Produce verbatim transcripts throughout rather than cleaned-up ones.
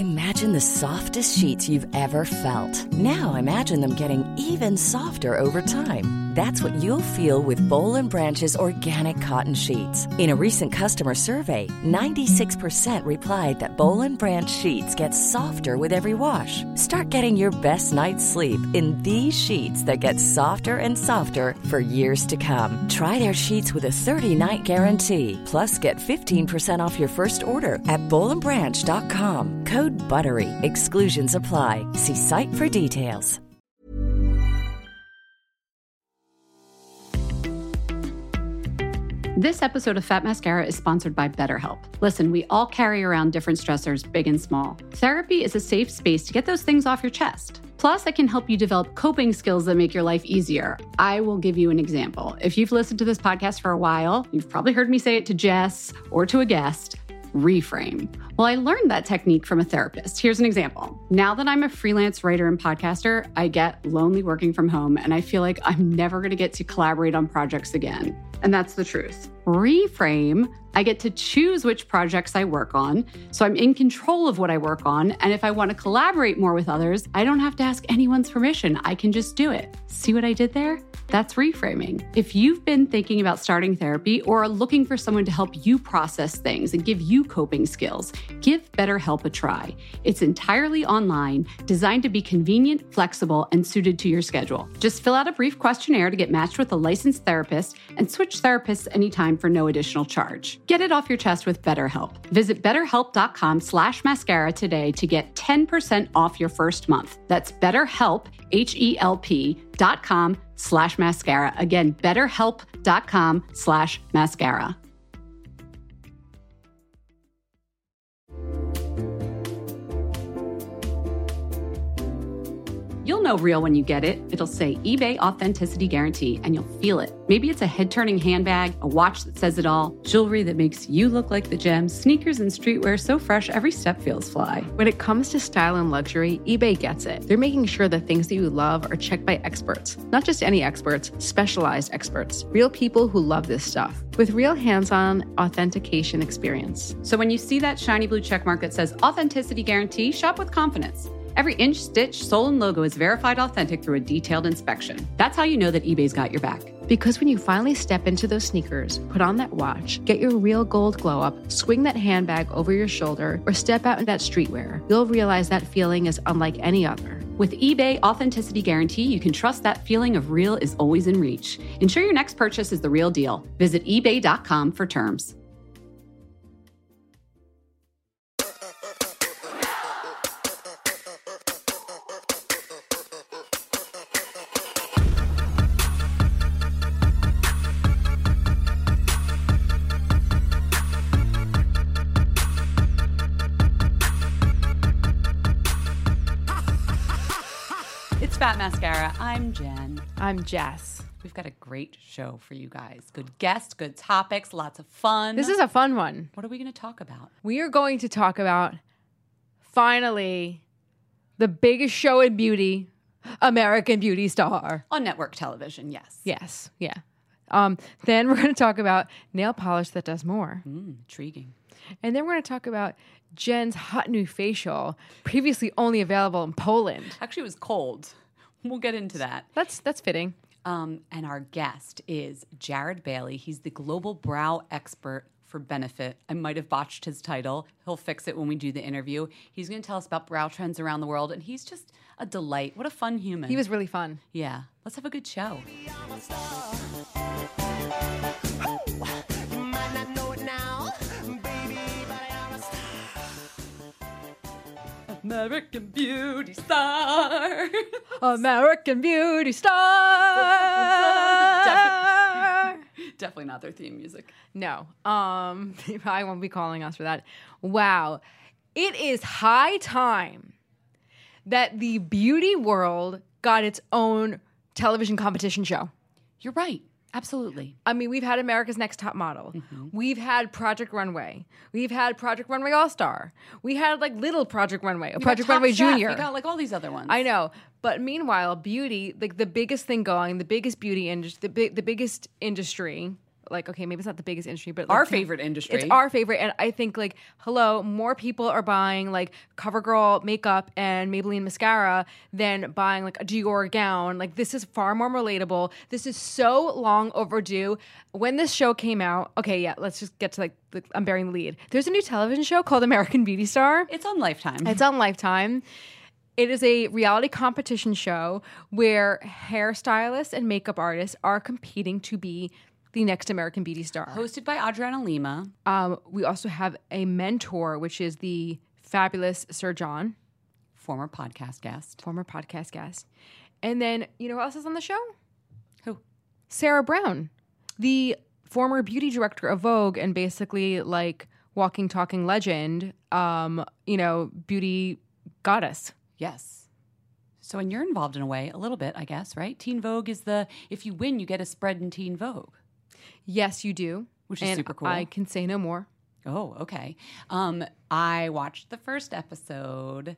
Imagine the softest sheets you've ever felt. Now imagine them getting even softer over time. That's what you'll feel with Boll and Branch's organic cotton sheets. In a recent customer survey, ninety-six percent replied that Boll and Branch sheets get softer with every wash. Start getting your best night's sleep in these sheets that get softer and softer for years to come. Try their sheets with a thirty-night guarantee. Plus, get fifteen percent off your first order at boll and branch dot com. Code BUTTERY. Exclusions apply. See site for details. This episode of Fat Mascara is sponsored by BetterHelp. Listen, we all carry around different stressors, big and small. Therapy is a safe space to get those things off your chest. Plus, it can help you develop coping skills that make your life easier. I will give you an example. If you've listened to this podcast for a while, you've probably heard me say it to Jess or to a guest. Reframe. Well, I learned that technique from a therapist. Here's an example. Now that I'm a freelance writer and podcaster, I get lonely working from home, and I feel like I'm never going to get to collaborate on projects again. And that's the truth. Reframe, I get to choose which projects I work on, so I'm in control of what I work on, and if I want to collaborate more with others, I don't have to ask anyone's permission. I can just do it. See what I did there? That's reframing. If you've been thinking about starting therapy or are looking for someone to help you process things and give you coping skills, give BetterHelp a try. It's entirely online, designed to be convenient, flexible, and suited to your schedule. Just fill out a brief questionnaire to get matched with a licensed therapist and switch therapists anytime for no additional charge. Get it off your chest with BetterHelp. Visit betterhelp.com slash mascara today to get ten percent off your first month. That's BetterHelp, H-E-L-P dot com slash mascara. Again, betterhelp.com slash mascara. You'll know real when you get it. It'll say eBay Authenticity Guarantee, and you'll feel it. Maybe it's a head-turning handbag, a watch that says it all, jewelry that makes you look like the gems, sneakers and streetwear so fresh every step feels fly. When it comes to style and luxury, eBay gets it. They're making sure the things that you love are checked by experts. Not just any experts, specialized experts. Real people who love this stuff. With real hands-on authentication experience. So when you see that shiny blue checkmark that says Authenticity Guarantee, shop with confidence. Every inch, stitch, sole, and logo is verified authentic through a detailed inspection. That's how you know that eBay's got your back. Because when you finally step into those sneakers, put on that watch, get your real gold glow up, swing that handbag over your shoulder, or step out in that streetwear, you'll realize that feeling is unlike any other. With eBay Authenticity Guarantee, you can trust that feeling of real is always in reach. Ensure your next purchase is the real deal. Visit ebay dot com for terms. Fat Mascara. I'm Jen. I'm Jess. We've got a great show for you guys. Good guests, good topics, lots of fun. This is a fun one. What are we going to talk about? We are going to talk about, finally, the biggest show in beauty, American Beauty Star. On network television, yes. Yes, yeah. Um, then we're going to talk about nail polish that does more. Mm, intriguing. And then we're going to talk about Jen's hot new facial, previously only available in Poland. Actually, it was cold. We'll get into that. That's that's fitting. Um, and our guest is Jared Bailey. He's the global brow expert for Benefit. I might have botched his title. He'll fix it when we do the interview. He's going to tell us about brow trends around the world, and he's just a delight. What a fun human. He was really fun. Yeah. Let's have a good show. American Beauty Star. American Beauty Star. Definitely, definitely not their theme music. No. Um, I won't be calling us for that. Wow. It is high time that the beauty world got its own television competition show. You're right. Absolutely. I mean, we've had America's Next Top Model. Mm-hmm. We've had Project Runway. We've had Project Runway All-Star. We had like little Project Runway, Project Runway Chef. Junior. We got like all these other ones. I know. But meanwhile, beauty, like the biggest thing going, the biggest beauty industry, the, big, the biggest industry, like, okay, maybe it's not the biggest industry, but like, Our favorite industry. It's our favorite. And I think like, hello, more people are buying like CoverGirl makeup and Maybelline mascara than buying like a Dior gown. Like this is far more relatable. This is so long overdue. When this show came out, okay, yeah, let's just get to like, the, I'm bearing the lead. There's a new television show called American Beauty Star. It's on Lifetime. It's on Lifetime. It is a reality competition show where hairstylists and makeup artists are competing to be the next American Beauty Star. Hosted by Adriana Lima. Um, we also have a mentor, which is the fabulous Sir John. Former podcast guest. Former podcast guest. And then, you know who else is on the show? Who? Sarah Brown, the former beauty director of Vogue and basically like walking, talking legend, um, you know, beauty goddess. Yes. So, and you're involved in a way, a little bit, I guess, right? Teen Vogue is the, if you win, you get a spread in Teen Vogue. Yes, you do. Which is and super cool. I can say no more. Oh, okay. Um, I watched the first episode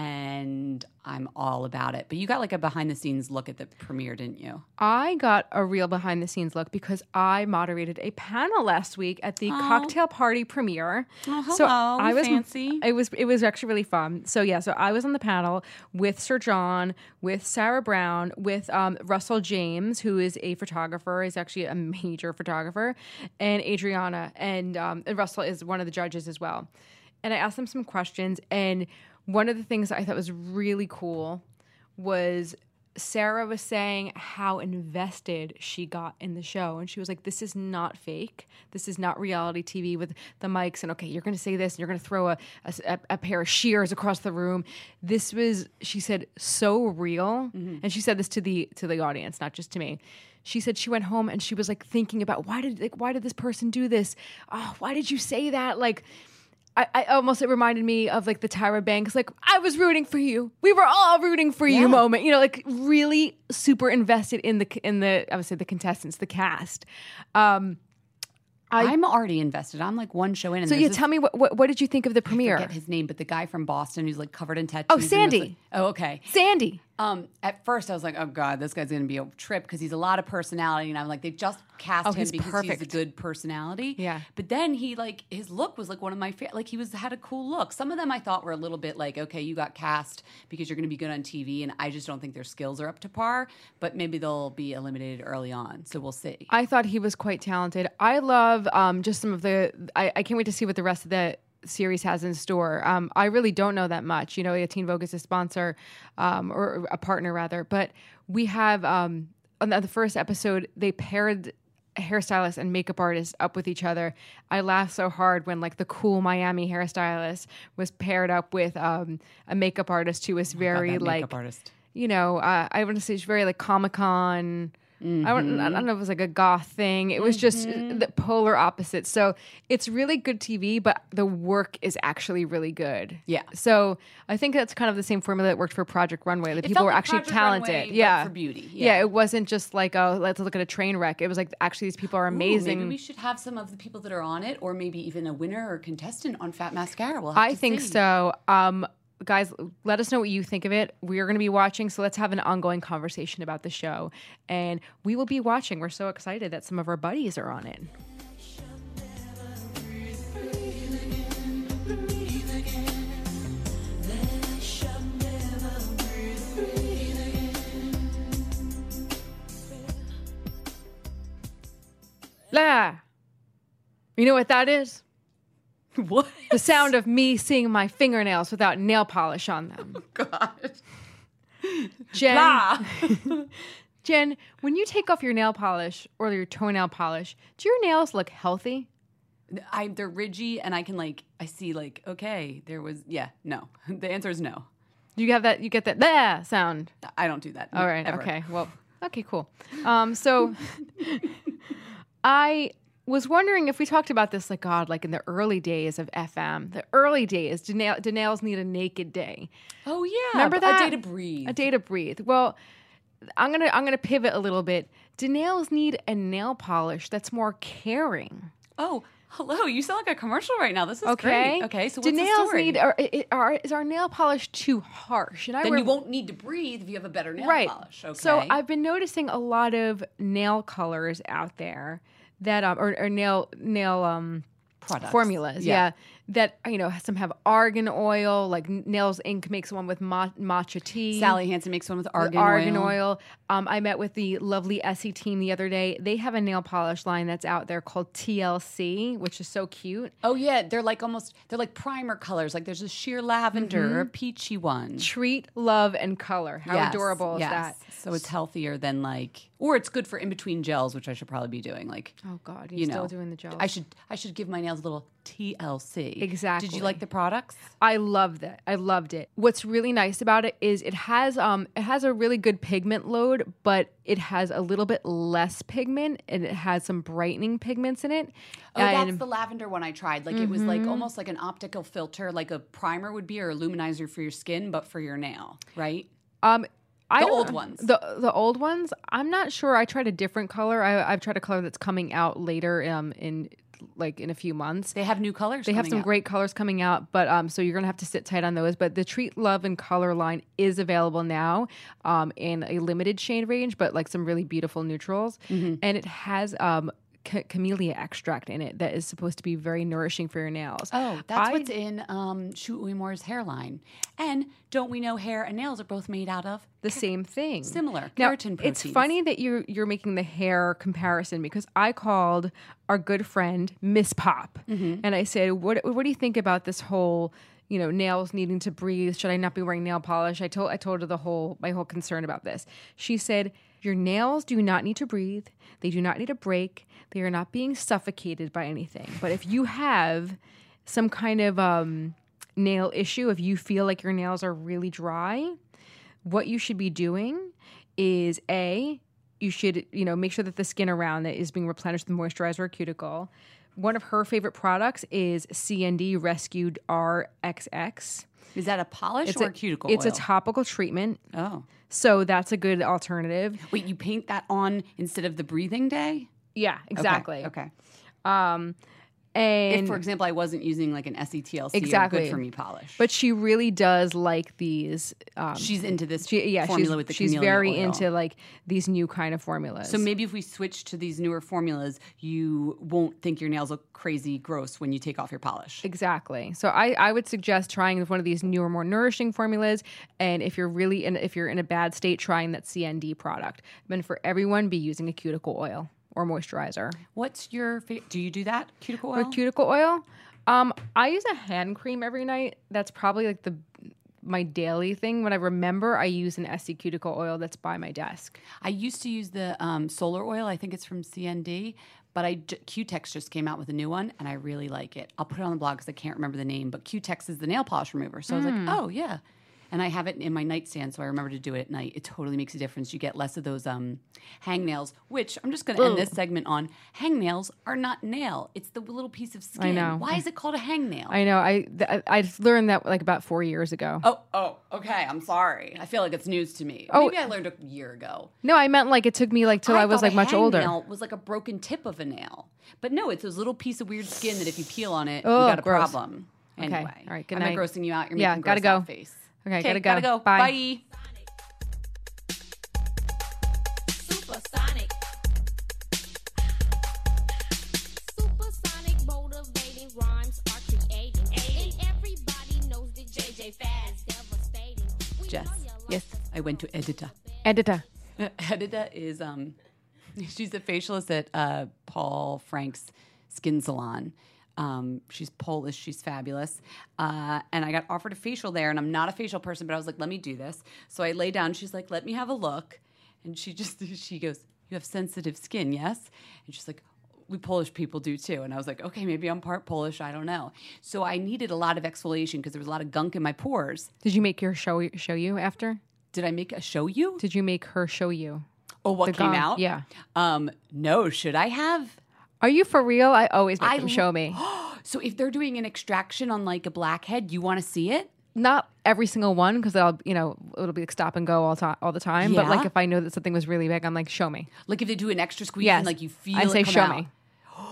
and I'm all about it. But you got like a behind the scenes look at the premiere, didn't you? I got a real behind the scenes look because I moderated a panel last week at the Oh. cocktail party premiere. Oh, hello. So I was Fancy. It was it was actually really fun. So yeah, so I was on the panel with Sir John, with Sarah Brown, with um, Russell James, who is a photographer, is actually a major photographer, and Adriana, and, um, and Russell is one of the judges as well. And I asked them some questions, and one of the things that I thought was really cool was Sarah was saying how invested she got in the show. And she was like, this is not fake. This is not reality T V with the mics and, okay, you're going to say this and you're going to throw a, a, a pair of shears across the room. This was, she said, so real. Mm-hmm. And she said this to the to the audience, not just to me. She said she went home and she was like thinking about why did like why did this person do this? Oh, why did you say that? Like, I, I almost, it reminded me of like the Tyra Banks, like, I was rooting for you. We were all rooting for you Yeah. moment. You know, like really super invested in the, in the, I would say the contestants, the cast. Um, I, I'm already invested. I'm like one show in. And so there's yeah, this- tell me, what, what what did you think of the I premiere? forget his name, but the guy from Boston who's like covered in tattoos. Oh, and was, Sandy. like- oh, okay. Sandy. Um, at first, I was like, "Oh God, this guy's going to be a trip" because he's a lot of personality, and I'm like, they just cast Oh, him he's because he's perfect. a good personality. Yeah. But then he like his look was like one of my fa- like he was had a cool look. Some of them I thought were a little bit like, okay, you got cast because you're going to be good on T V, and I just don't think their skills are up to par. But maybe they'll be eliminated early on, so we'll see. I thought he was quite talented. I love um, just some of the, I, I can't wait to see what the rest of the series has in store. Um, I really don't know that much. You know, Teen Vogue is a sponsor, um, or a partner rather, but we have, um, on the first episode, they paired a hairstylist and makeup artist up with each other. I laughed so hard when like the cool Miami hairstylist was paired up with um, a makeup artist who was very that like, makeup artist. you know, uh, I want to say she's very like Comic-Con. Mm-hmm. I, don't, I don't know if it was like a goth thing. It was just Mm-hmm. the polar opposite. So it's really good T V, but the work is actually really good. Yeah. So I think that's kind of the same formula that worked for Project Runway. The It people felt were like actually Project talented. Runway, but yeah. for beauty. Yeah. Yeah. It wasn't just like, oh, let's look at a train wreck. It was like, actually, these people are Ooh, amazing. maybe we should have some of the people that are on it, or maybe even a winner or contestant on Fat Mascara. We'll have I to think see. so. Um, guys, let us know what you think of it. We are going to be watching, so let's have an ongoing conversation about the show. And we will be watching. We're so excited that some of our buddies are on it. La. You know what that is? What? The sound of me seeing my fingernails without nail polish on them. God. Jen, Blah. Jen, when you take off your nail polish or your toenail polish, do your nails look healthy? I they're ridgy, and I can like I see like okay, there was yeah no. The answer is no. Do you have that? You get that "bah" sound? I don't do that. All right. ever. Okay. Well. Okay. Cool. Um. So, I was wondering if we talked about this, like God, like in the early days of F M, the early days. Do, nail, do nails need a naked day? Oh yeah, Remember but that? a day to breathe. A day to breathe. Well, I'm gonna I'm gonna pivot a little bit. Do nails need a nail polish that's more caring? Oh, hello. You sound like a commercial right now. This is Okay. great. Okay. So do what's the nails story? need? Are, are, is our nail polish too harsh? And I then re- you won't need to breathe if you have a better nail right. polish. Okay. So I've been noticing a lot of nail colors out there that um or, or nail nail um Products. formulas. Yeah. Yeah. That, you know, some have argan oil, like Nails Incorporated makes one with ma- matcha tea. Sally Hansen makes one with with argan, argan oil. oil. Um, I met with the lovely Essie team the other day. They have a nail polish line that's out there called T L C, which is so cute. Oh yeah, they're like almost they're like primer colors. Like there's a sheer lavender, Mm-hmm. or a peachy one. Treat, love, and color. How Yes, adorable is yes. that? So it's healthier than like, or it's good for in between gels, which I should probably be doing. Like, Oh God, you're you still know, doing the gels. I should I should give my nails a little T L C. Exactly. Did you like the products? I loved it. I loved it. What's really nice about it is it has um it has a really good pigment load, but it has a little bit less pigment and it has some brightening pigments in it. Oh, And- that's the lavender one I tried. Like it was like almost like an optical filter, like a primer would be, or a luminizer for your skin, but for your nail, right? um I The don't- old ones. The the old ones. I'm not sure. I tried a different color. I, I've tried a color that's coming out later um in like in a few months. They have new colors. They have coming some out. great colors coming out, but um, so you're gonna have to sit tight on those. But the Treat, Love, and Color line is available now, um, in a limited shade range, but like some really beautiful neutrals, Mm-hmm. and it has um. ca- camellia extract in it that is supposed to be very nourishing for your nails. Oh, that's I- what's in um, Shoot Moore's hairline. And don't we know hair and nails are both made out of the same thing. similar Now, keratin it's proteins? funny that you're you're making the hair comparison because I called our good friend Miss Pop Mm-hmm. and I said, "What what do you think about this whole, you know, nails needing to breathe? Should I not be wearing nail polish?" I told I told her the whole my whole concern about this. She said, "Your nails do not need to breathe. They do not need a break. They are not being suffocated by anything. But if you have some kind of um, nail issue, if you feel like your nails are really dry, what you should be doing is A, you should, you know, make sure that the skin around it is being replenished with moisturizer or cuticle. One of her favorite products is C N D Rescued R X X. Is that a polish It's or a a cuticle It's oil? a topical treatment. Oh. So that's a good alternative. Wait, you paint that on instead of the breathing day? Yeah, exactly. Okay. Um, and If, for example, I wasn't using like an S E T L C Exactly. or Good For Me polish. but she really does like these. Um, she's into this she, yeah, formula she's, with the she's camellia very oil. into like these new kind of formulas. So maybe if we switch to these newer formulas, you won't think your nails look crazy gross when you take off your polish. Exactly. So I, I would suggest trying one of these newer, more nourishing formulas. And if you're really in, if you're in a bad state, trying that C N D product. And for everyone, be using a cuticle oil or moisturizer. What's your fa- do you do that cuticle For oil? cuticle oil, um, I use a hand cream every night. That's probably like the my daily thing. When I remember, I use an Essie cuticle oil that's by my desk. I used to use the um, solar oil. I think it's from C N D, but I j- Q-Tex just came out with a new one, and I really like it. I'll put it on the blog because I can't remember the name, but Q-Tex is the nail polish remover. So I was like, oh yeah, and I have it in my nightstand, so I remember to do it at night. It totally makes a difference. You get less of those um, hangnails, which I'm just going to end this segment on. Hangnails are not nail; it's the little piece of skin. I know. Why is it called a hangnail? I know. I th- I learned that like about four years ago. Oh, oh, okay. I'm sorry. I feel like it's news to me. Oh. Maybe I learned a year ago. No, I meant like it took me like till I, was thought like a much older. hangnail was like a broken tip of a nail, but no, it's this little piece of weird skin that if you peel on it, Oh, you got a gross. problem. Okay. Anyway, All right, good Am I night. grossing you out? You're Yeah, making gotta gross out go. face. Okay, gotta go. Gotta go. Bye. Bye. Supersonic. Supersonic motivating rhymes are creating. And everybody knows that J J Fad is devastating. We Jess. know you like Yes, I went to Edita. Editor. Edita is um, she's a facialist at uh, Paul Frank's skin salon. Um, she's Polish. She's fabulous. Uh, and I got offered a facial there, and I'm not a facial person, but I was like, let me do this. So I lay down. She's like, let me have a look. And she just, she goes, you have sensitive skin, yes? And she's like, we Polish people do too. And I was like, okay, maybe I'm part Polish. I don't know. So I needed a lot of exfoliation because there was a lot of gunk in my pores. Did you make her show show you after? Did I make a show you? Did you make her show you? Oh, what the came gunk? out? Yeah. Um, no, should I have? Are you for real? I always make I them lo- show me. So if they're doing an extraction on like a blackhead, you want to see it? Not every single one because I'll you know it'll be like stop and go all time all the time. But like Yeah? if I know that something was really big, I'm like show me. Like if they do an extra squeeze Yes. and like you feel I it say come show out. me.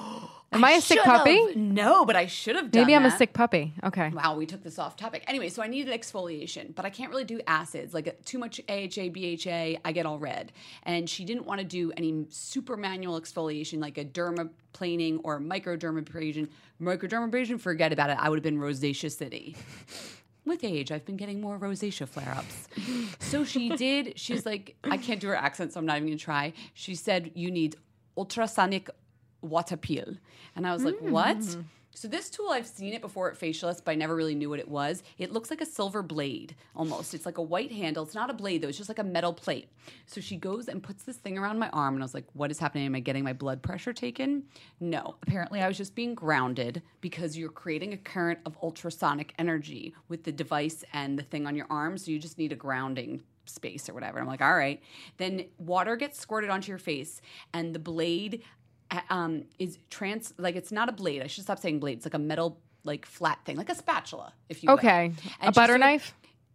Am I, a sick should've. puppy? No, but I should have done Maybe I'm a that. sick puppy. Okay. Wow, we took this off topic. Anyway, so I needed exfoliation, but I can't really do acids. Like uh, too much A H A, B H A, I get all red. And she didn't want to do any super manual exfoliation like a dermaplaning or microdermabrasion. Microdermabrasion, forget about it. I would have been Rosacea City. With age, I've been getting more rosacea flare-ups. So she did, she's like, I can't do her accent, so I'm not even going to try. She said, you need ultrasonic water peel. And I was like, what? So this tool, I've seen it before at Facialist, but I never really knew what it was. It looks like a silver blade, almost. It's like a white handle. It's not a blade, though. It's just like a metal plate. So she goes and puts this thing around my arm, and I was like, what is happening? Am I getting my blood pressure taken? No. Apparently, I was just being grounded because you're creating a current of ultrasonic energy with the device and the thing on your arm, so you just need a grounding space or whatever. I'm like, all right. Then water gets squirted onto your face, and the blade um, is trans, like it's not a blade. I should stop saying blade. It's like a metal, like flat thing, like a spatula, if you will. Okay. And A she butter sort of- knife?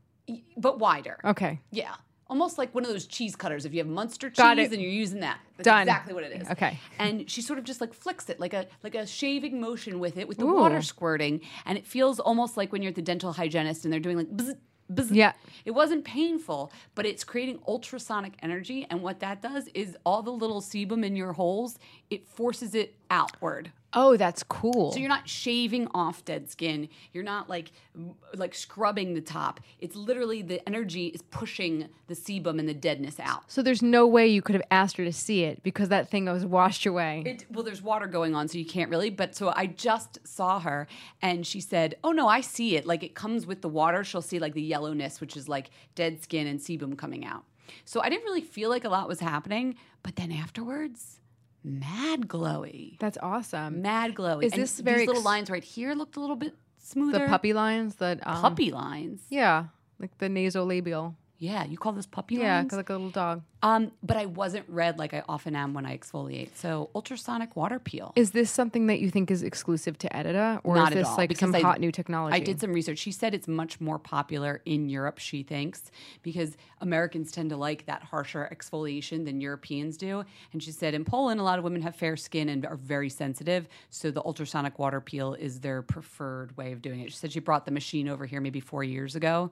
but wider. Okay. Yeah. Almost like one of those cheese cutters. If you have Munster cheese Got it. and you're using that. That's Done. exactly what it is. Okay. And she sort of just like flicks it like a like a shaving motion with it with the Ooh. water squirting. And it feels almost like when you're at the dental hygienist and they're doing like bzz, bzz. Yeah. It wasn't painful, but it's creating ultrasonic energy. And what that does is all the little sebum in your holes, it forces it outward. Oh, that's cool. So you're not shaving off dead skin. You're not like like scrubbing the top. It's literally the energy is pushing the sebum and the deadness out. So there's no way you could have asked her to see it because that thing was washed away. It, well, there's water going on, so you can't really. But so I just saw her, and she said, "Oh no, I see it. Like it comes with the water. She'll see like the yellowness, which is like dead skin and sebum coming out." So I didn't really feel like a lot was happening, but then afterwards, mad glowy. That's awesome. Mad glowy. Is And this very these little ex- lines right here looked a little bit The smoother. puppy lines that um, puppy lines. Yeah, like the nasolabial. Yeah, you call this puppy Yeah, lines? like a little dog. Um, but I wasn't red like I often am when I exfoliate. So ultrasonic water peel. Is this something that you think is exclusive to Edita, or Not is at this all, like because some I- hot new technology? I did some research. She said it's much more popular in Europe, she thinks, because Americans tend to like that harsher exfoliation than Europeans do. And she said in Poland, a lot of women have fair skin and are very sensitive. So the ultrasonic water peel is their preferred way of doing it. She said she brought the machine over here maybe four years ago.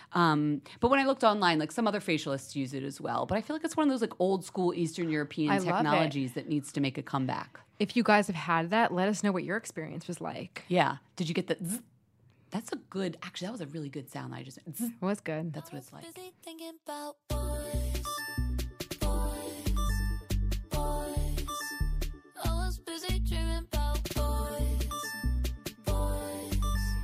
Um, but when I looked online, like some other facialists use it as well. But I feel like it's one of those like old school Eastern European I love it. technologies that needs to make a comeback. If you guys have had that, let us know what your experience was like. Yeah. Did you get the zzz? That's a good, actually, that was a really good sound that I just, zzz. It was good. That's what it's like. Busy thinking about boys, boys, boys. I was busy dreaming about boys, boys,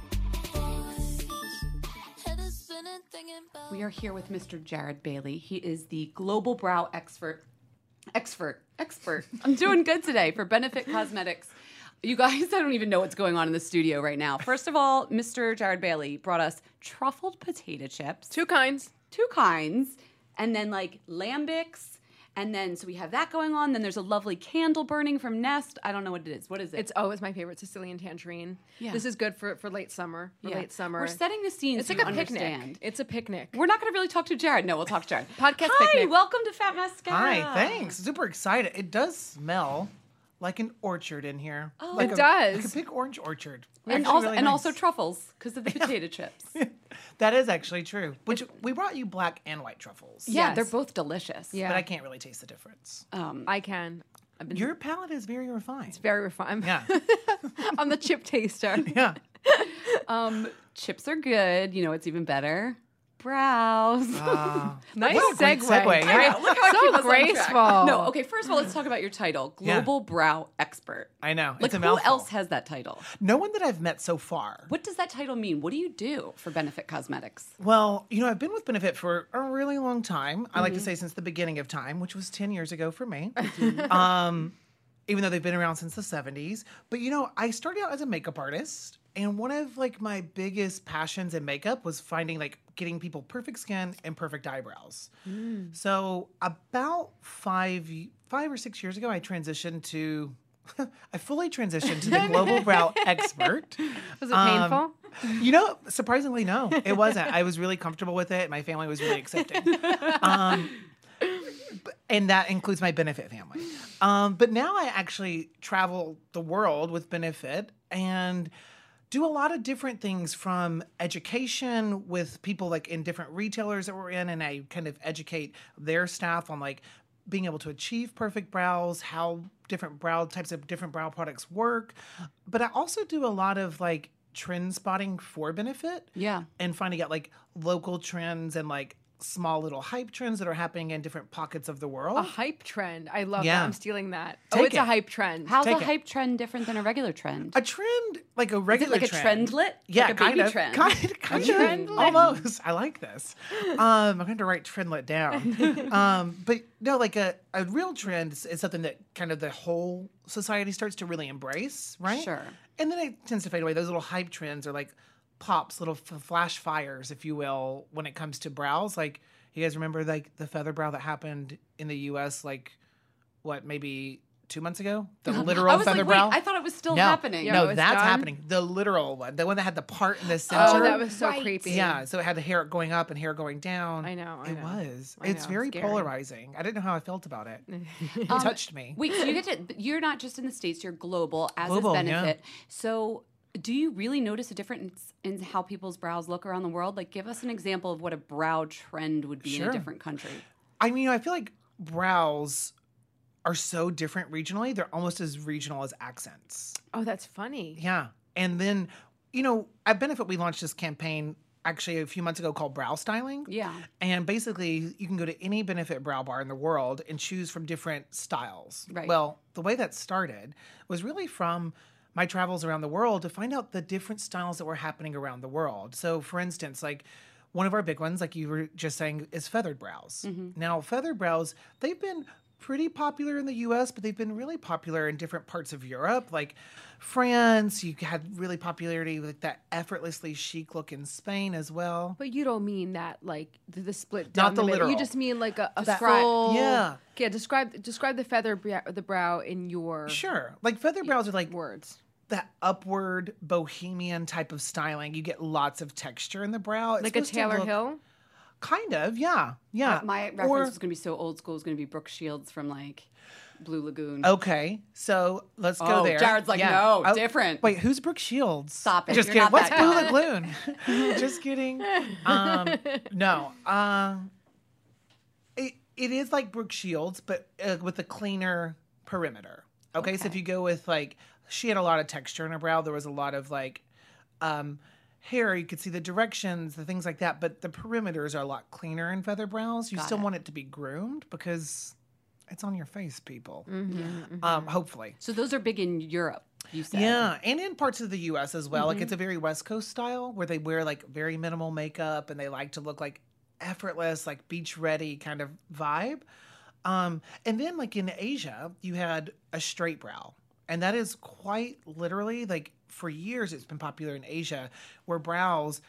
boys. Head is spinning thinking about. We are here with Mister Jared Bailey. He is the global brow expert. Expert. Expert. I'm doing good today for Benefit Cosmetics. You guys, I don't even know what's going on in the studio right now. First of all, Mister Jared Bailey brought us truffled potato chips. Two kinds. Two kinds. And then like lambics. And then, so we have that going on. Then there's a lovely candle burning from Nest. I don't know what it is. What is it? It's oh, it's my favorite Sicilian tangerine. Yeah. This is good for for late summer. For Yeah. late summer. We're setting the scene It's so like you a picnic. understand. It's a picnic. We're not going to really talk to Jared. No, we'll talk to Jared. Podcast Hi, picnic. welcome to Fat Mascara. Hi, thanks. Super excited. It does smell like an orchard in here. Oh, like It a, does. Like a big orange orchard. And Actually also, really and nice. also truffles because of the potato chips. That is actually true. Which we brought you black and white truffles. Yeah, Yes. they're both delicious. Yeah. But I can't really taste the difference. Um, I can. I've been Your palate is very refined. very refined. Yeah. I'm the chip taster. Yeah. um, chips are good. You know what's even better? Brows. Uh, Nice what a great segue. segue. I Yeah. know, look how I So keep us on track. graceful. No, okay. First of all, let's talk about your title, Yeah. Global Brow Expert. I know. Like it's a who mouthful. else has that title? No one that I've met so far. What does that title mean? What do you do for Benefit Cosmetics? Well, you know, I've been with Benefit for a really long time. I like to say since the beginning of time, which was ten years ago for me. um, even though they've been around since the seventies. But, you know, I started out as a makeup artist. And one of, like, my biggest passions in makeup was finding, like, getting people perfect skin and perfect eyebrows. So about five, five or six years ago, I transitioned to... I fully transitioned to the Global Brow Expert. Was it Um, painful? You know, surprisingly, no, it wasn't. I was really comfortable with it. My family was really accepting. Um, b- and that includes my Benefit family. Um, but now I actually travel the world with Benefit and do a lot of different things, from education with people like in different retailers that we're in, and I kind of educate their staff on like being able to achieve perfect brows, how different brow types of different brow products work. But I also do a lot of like trend spotting for Benefit. Yeah. And finding out like local trends and like small little hype trends that are happening in different pockets of the world. A hype trend. I love Yeah. that. I'm stealing that. oh, Take it's it. a hype trend. How's Take a it. hype trend different than a regular trend? A trend, like a Is it regular like a trend. trendlet? Yeah, like a baby kind of. trend. Kind, kind of. trendlet. Almost. I like this. Um, I'm going to write trendlet down. um, but no, like a, a real trend is, is something that kind of the whole society starts to really embrace, right? Sure. And then it tends to fade away. Those little hype trends are like pops, little f- flash fires, if you will, when it comes to brows. Like, you guys remember like the feather brow that happened in the U S like, what, maybe two months ago? The literal I was feather like, brow? wait, I thought it was still no, happening. Yeah, no, it was that's done? happening. The literal one, the one that had the part in the Oh, center. that was so Right. creepy. Yeah, so it had the hair going up and hair going down. I know, I it know. was. I It's know, very scary. polarizing. I didn't know how I felt about it. It Um, touched me. Wait, so you get to, you're not just in the States, you're global, as Global, is yeah. Benefit. So do you really notice a difference in how people's brows look around the world? Like, give us an example of what a brow trend would be in Sure. a different country. I mean, I feel like brows are so different regionally. They're almost as regional as accents. Oh, that's funny. Yeah. And then, you know, at Benefit, we launched this campaign actually a few months ago called Brow Styling. Yeah. And basically, you can go to any Benefit brow bar in the world and choose from different styles. Right. Well, the way that started was really from my travels around the world to find out the different styles that were happening around the world. So, for instance, like one of our big ones, like you were just saying, is feathered brows. Now, feathered brows, they've been pretty popular in the U S, but they've been really popular in different parts of Europe, like France. You had really popularity with that effortlessly chic look in Spain as well. But you don't mean that like the, the split Not down the the, middle. You literal. just mean like a, a Describe- full. Yeah. Yeah. Describe describe the feather brow, the brow in your Sure. Like feather brows are like words. that upward bohemian type of styling. You get lots of texture in the brow. It's Like a supposed to Taylor look- Hill. Kind of, yeah. Yeah. Uh, My reference Or- was going to be so old school. It's going to be Brooke Shields from like Blue Lagoon. Okay, so let's go Oh, there. Jared's like, no, Oh, different. Wait, who's Brooke Shields? Stop it. Just You're kidding. not What's that Blue young. Lagoon? Just kidding. Um, no. Um, it, it is like Brooke Shields, but uh, with a cleaner perimeter. Okay? so if you go with like, she had a lot of texture in her brow. There was a lot of like um, hair. You could see the directions, the things like that. But the perimeters are a lot cleaner in feather brows. You Got still it. want it to be groomed because it's on your face, people. Mm-hmm. Um, hopefully. So those are big in Europe, you said. Yeah, and in parts of the U S as well. Like it's a very West Coast style where they wear like very minimal makeup and they like to look like effortless, like beach ready kind of vibe. Um, and then like in Asia, you had a straight brow. And that is quite literally like for years it's been popular in Asia where brows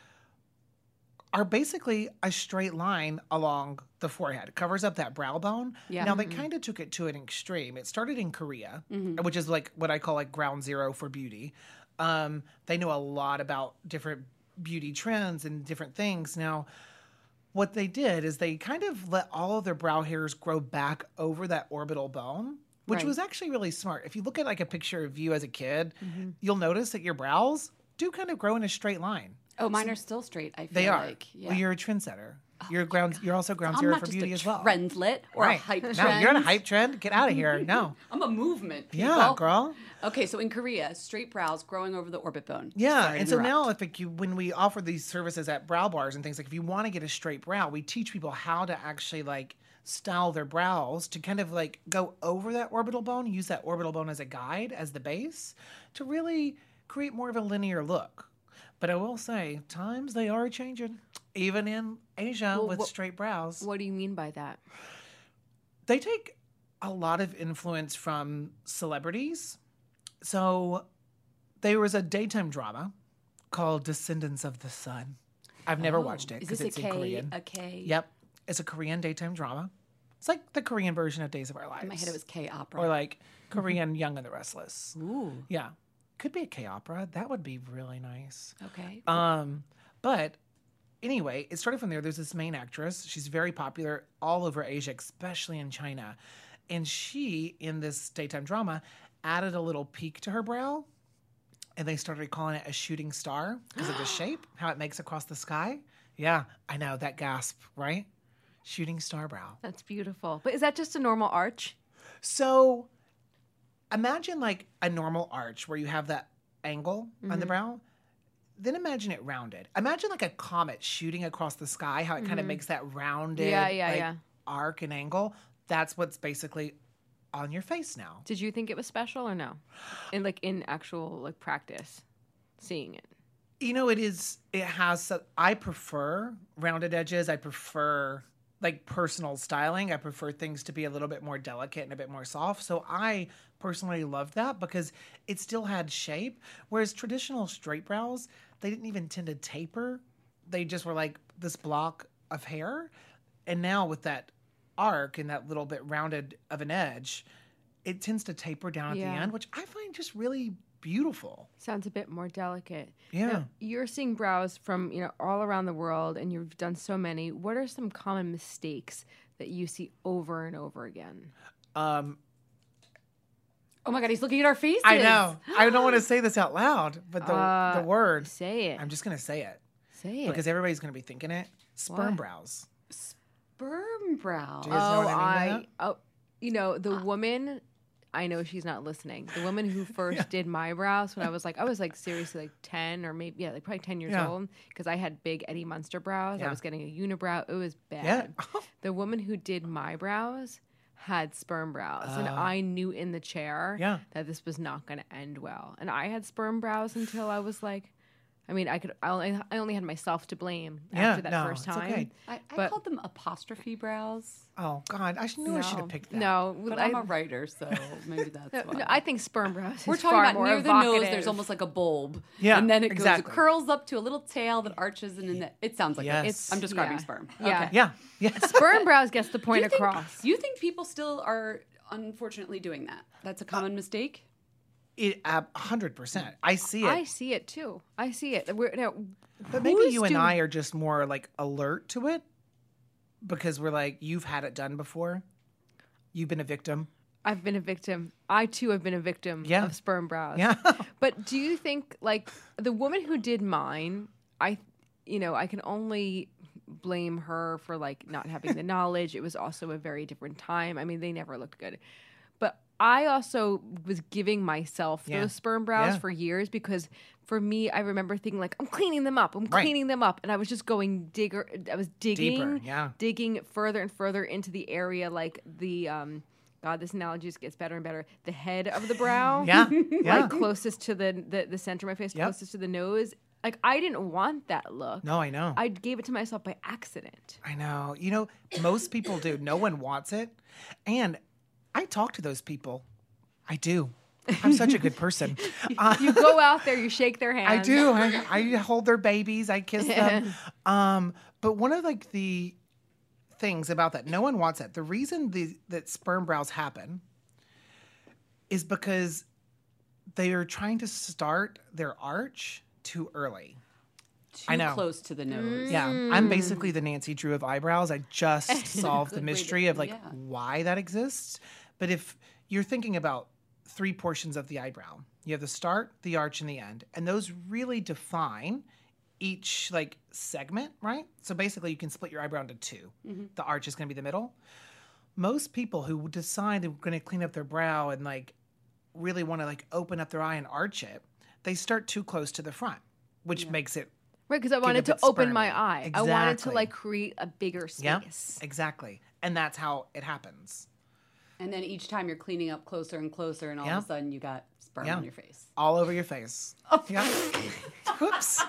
are basically a straight line along the forehead. It covers up that brow bone. Yeah. Now, they kind of took it to an extreme. It started in Korea, which is like what I call like ground zero for beauty. Um, they know a lot about different beauty trends and different things. Now, what they did is they kind of let all of their brow hairs grow back over that orbital bone, which Right. was actually really smart. If you look at like a picture of you as a kid, you'll notice that your brows do kind of grow in a straight line. Oh, mine are still straight, I feel They are. like. Yeah. Well, you're a trendsetter. You're ground. You're also ground I'm zero not for just beauty a as well. trendlet or right? a hype no, trend. you're in a hype trend. Get out of here. No. I'm a movement, people. Yeah, girl. Okay, so in Korea, straight brows growing over the orbit bone. Yeah, Sorry to and so interrupt. now, if like you, when we offer these services at brow bars and things, like if you want to get a straight brow, we teach people how to actually like style their brows to kind of like go over that orbital bone, use that orbital bone as a guide, as the base, to really create more of a linear look. But I will say, times they are changing, even in Asia Well, with what- straight brows. What do you mean by that? They take a lot of influence from celebrities. So there was a daytime drama called Descendants of the Sun. I've never Oh, watched it Is because this it's a in K? Korean. A K? Yep. It's a Korean daytime drama. It's like the Korean version of Days of Our Lives. In my head, it was K opera. Or like Korean Young and the Restless. Ooh. Yeah. Could be a K opera. That would be really nice. Okay. Um, but anyway, it started from there. There's this main actress. She's very popular all over Asia, especially in China. And she, in this daytime drama, added a little peak to her brow. And they started calling it a shooting star because of the shape, how it makes across the sky. Yeah, I know, that gasp, right? Shooting star brow. That's beautiful. But is that just a normal arch? So imagine like a normal arch where you have that angle Mm-hmm. on the brow. Then imagine it rounded. Imagine like a comet shooting across the sky, how it kind of makes that rounded Mm-hmm. Yeah, yeah, like, yeah. arc and angle. That's what's basically on your face now. Did you think it was special or no? In like in actual like practice, seeing it. You know, it is, it has, so- I prefer rounded edges. I prefer like personal styling. I prefer things to be a little bit more delicate and a bit more soft. So I personally loved that because it still had shape. Whereas traditional straight brows, they didn't even tend to taper. They just were like this block of hair. And now with that arc and that little bit rounded of an edge, it tends to taper down at Yeah. the end, which I find just really beautiful. Sounds a bit more delicate. Yeah. Now, you're seeing brows from, you know, all around the world and you've done so many. What are some common mistakes that you see over and over again? Um, Oh my God, he's looking at our faces. I know. I don't want to say this out loud, but the Uh, the word, Say it. I'm just going to say it Say it. because everybody's going to be thinking it. Sperm Why? brows. Sperm brow. Do you guys know oh, what I mean by I, oh, you know, the woman, I know she's not listening. The woman who first did my brows when I was like, I was like seriously like ten or maybe, yeah, like probably ten years Yeah. old because I had big Eddie Munster brows. I Yeah. was getting a unibrow. It was bad. Yeah. The woman who did my brows had sperm brows. and I knew in the chair Uh. Yeah. that this was not going to end well. And I had sperm brows until I was like, I mean, I could. I only, I only had myself to blame Yeah, after that no, first it's time. okay. I, I But- called them apostrophe brows, Oh, God. I should, knew I should No, have picked that. No, but I, I'm a writer, so maybe that's no, why. no, I think sperm brows. We're is talking far about more near the nose. evocative. There's almost like a bulb, Yeah, and then it exactly. goes, it curls up to a little tail that arches, and then it, it sounds like Yes. it. It's- I'm describing yeah. sperm. Yeah. Okay. Yeah. Yeah. sperm brows gets the point You think- across. You think people still are unfortunately doing that? That's a common mistake. It, uh, one hundred percent. I see it. I see it too. I see it. We're, now, but maybe who's you and doing- I are just more like alert to it because we're like, you've had it done before. You've been a victim. I've been a victim. I too have been a victim Yeah. of sperm brows. Yeah. But do you think like the woman who did mine, I you know, I can only blame her for like not having the knowledge. It was also a very different time. I mean, they never looked good. But I also was giving myself Yeah. those sperm brows Yeah. for years because for me, I remember thinking like, I'm cleaning them up. I'm Right. cleaning them up. And I was just going digger. I was digging, Deeper, yeah. digging further and further into the area, like the, um, God, this analogy just gets better and better. The head of the brow. Yeah. Yeah. Like closest to the, the, the center of my face, Yep. closest to the nose. Like I didn't want that look. No, I know. I gave it to myself by accident. I know. You know, most people do. No one wants it. And I talk to those people. I do. I'm such a good person. Uh, You go out there, you shake their hands. I do. I, I hold their babies. I kiss them. Um, but one of like the things about that, no one wants that. The reason the, that sperm brows happen is because they are trying to start their arch too early. Too I know. close to the nose. Yeah, I'm basically the Nancy Drew of eyebrows. I just solved the Good way mystery to- of like yeah. why that exists. But if you're thinking about three portions of the eyebrow, you have the start, the arch, and the end, and those really define each like segment, right? So basically, you can split your eyebrow into two. The arch is going to be the middle. Most people who decide they're going to clean up their brow and like really want to like open up their eye and arch it, they start too close to the front, which makes it Right, because I Get a wanted to bit open my spermy. eye. I wanted to Exactly. like create a bigger Yeah, space. exactly. And that's how it happens. And then each time you're cleaning up closer and closer, and all Yeah. of a sudden you got sperm Yeah. on your face. All over your face. Yeah. Whoops.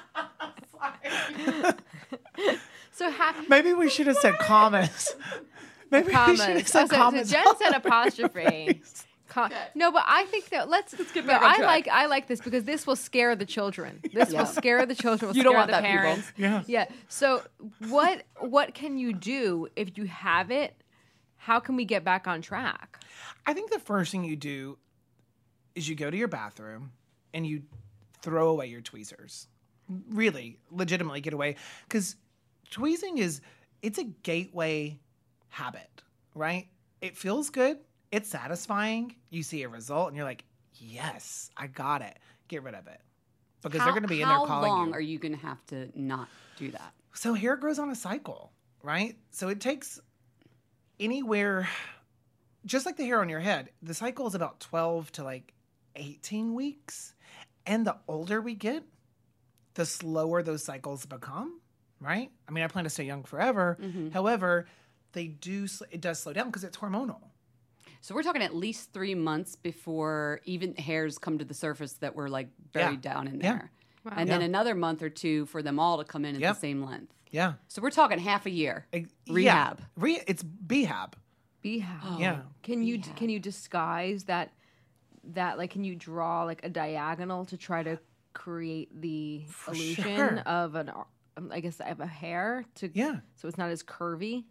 So ha- Maybe we should have said commas. Maybe we should commas. have Oh, said so, so commas. Jen said apostrophe. Com- No, but I think that let's. get but back on I track. like I like this because this will scare the children. This Yeah. will scare the children. Will You don't scare want the that, people. parents. Yeah. Yeah. So what what can you do if you have it? How can we get back on track? I think the first thing you do is you go to your bathroom and you throw away your tweezers. Really, legitimately get away. Because tweezing is, it's a gateway habit, right? It feels good. it's satisfying. You see a result and you're like, yes, I got it. Get rid of it. Because how, they're going to be in there calling How long you. are you going to have to not do that? So hair grows on a cycle, right? So it takes anywhere, just like the hair on your head, the cycle is about twelve to like eighteen weeks. And the older we get, the slower those cycles become, right? I mean, I plan to stay young forever. Mm-hmm. However, they do, it does slow down because it's hormonal. So we're talking at least three months before even hairs come to the surface that were like buried Yeah. down in Yeah. there. And then Yeah. another month or two for them all to come in at Yep. the same length. Yeah. So we're talking half a year. Ex- Rehab. Yeah. Re- it's B-hab. Behab. Yeah. Can you Behab. can you disguise that that like can you draw like a diagonal to try to create the illusion sure. of an ar- um, I guess of a hair to Yeah. so it's not as curvy.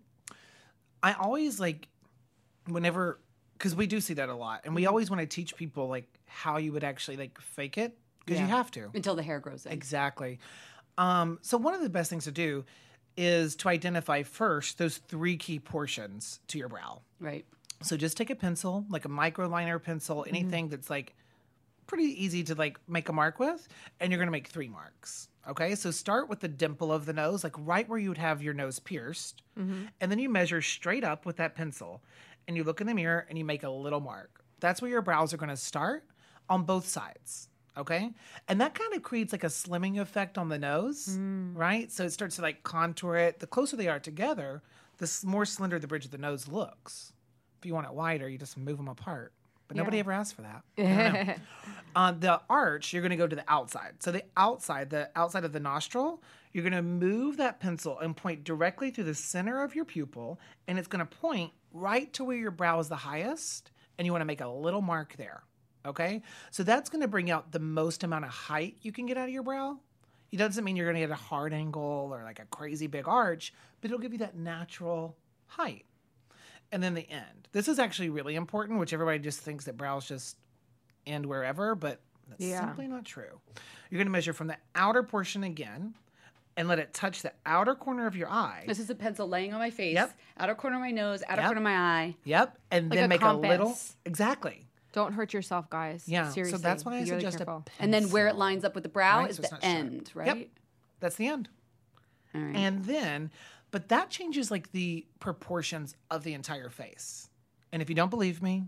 I always like, whenever, because we do see that a lot. And we always want to teach people like how you would actually like fake it because you Yeah. have to. Until the hair grows in. Exactly. Um, so one of the best things to do is to identify first those three key portions to your brow. Right. So just take a pencil, like a micro liner pencil, anything that's like pretty easy to like make a mark with, and you're going to make three marks. Okay. So start with the dimple of the nose, like right where you would have your nose pierced. And then you measure straight up with that pencil and you look in the mirror and you make a little mark. That's where your brows are going to start on both sides. Okay. And that kind of creates like a slimming effect on the nose, right? So it starts to like contour it. The closer they are together, the s- more slender the bridge of the nose looks. If you want it wider, you just move them apart. But nobody Yeah. ever asked for that. I don't know. On the arch, you're going to go to the outside. So the outside, the outside of the nostril, you're going to move that pencil and point directly through the center of your pupil, and it's going to point right to where your brow is the highest, and you want to make a little mark there. Okay? So that's going to bring out the most amount of height you can get out of your brow. It doesn't mean you're going to get a hard angle or like a crazy big arch, but it'll give you that natural height. And then the end. This is actually really important, which everybody just thinks that brows just end wherever, but that's Yeah. simply not true. You're going to measure from the outer portion again and let it touch the outer corner of your eye. This is a pencil laying on my face, Yep. outer corner of my nose, outer Yep. corner of my eye. Yep. And Like then a make a little. compass. Exactly. Don't hurt yourself, guys. Yeah. Seriously. So that's why I be really suggest careful. a pencil. And then where it lines up with the brow Right, is so it's the not sharp. end, right? Yep. That's the end. All right. And then, but that changes like the proportions of the entire face. And if you don't believe me,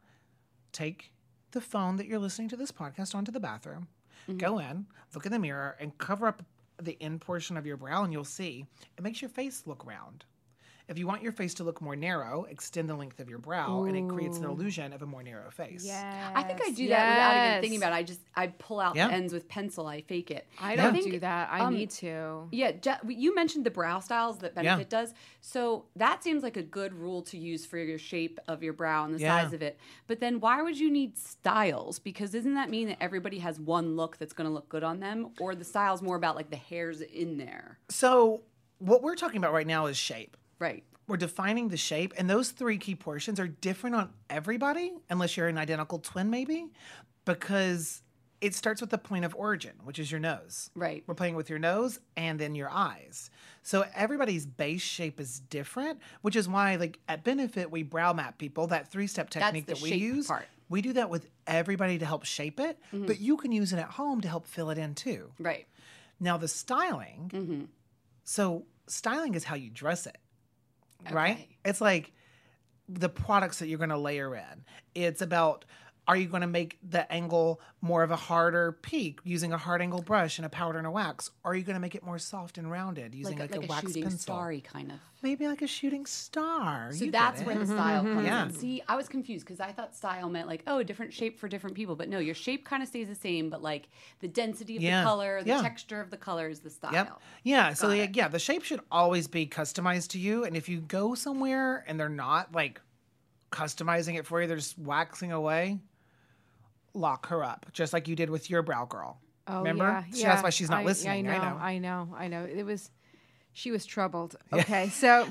take the phone that you're listening to this podcast onto the bathroom, go in, look in the mirror, and cover up the end portion of your brow, and you'll see it makes your face look round. If you want your face to look more narrow, extend the length of your brow, and it creates an illusion of a more narrow face. Yes. I think I do that without even yes. thinking about it. I just I pull out Yeah. the ends with pencil. I fake it. I Yeah. don't think, do that. I um, need to. Yeah, Je- you mentioned the brow styles that Yeah. Benefit does. So that seems like a good rule to use for your shape of your brow and the Yeah. size of it. But then why would you need styles? Because doesn't that mean that everybody has one look that's going to look good on them? Or the style's more about like the hairs in there? So what we're talking about right now is shape. Right. We're defining the shape, and those three key portions are different on everybody, unless you're an identical twin, maybe, because it starts with the point of origin, which is your nose. Right. We're playing with your nose and then your eyes. So everybody's base shape is different, which is why, like at Benefit, we brow map people. That three-step technique the that we shape use, part. we do that with everybody to help shape it, but you can use it at home to help fill it in too. Right. Now the styling, Mm-hmm. so styling is how you dress it, right? Okay. It's like the products that you're going to layer in. It's about, are you going to make the angle more of a harder peak using a hard angle brush and a powder and a wax? Or are you going to make it more soft and rounded using Like, like, a, like a, a wax shooting pencil? starry kind of. Maybe like a shooting star. So You that's get where it. the style comes Yeah. in. See, I was confused because I thought style meant like, oh, a different shape for different people. But no, your shape kind of stays the same, but like the density of Yeah. the color, the Yeah. texture of the color is the style. Yep. Yeah. So Got the, it. yeah, the shape should always be customized to you. And if you go somewhere and they're not like customizing it for you, they're just waxing away, lock her up, just like you did with your brow girl. Oh, Remember? yeah, So yeah. that's why she's not I, listening. I know, I know. I know. I know. It was, she was troubled. Okay, so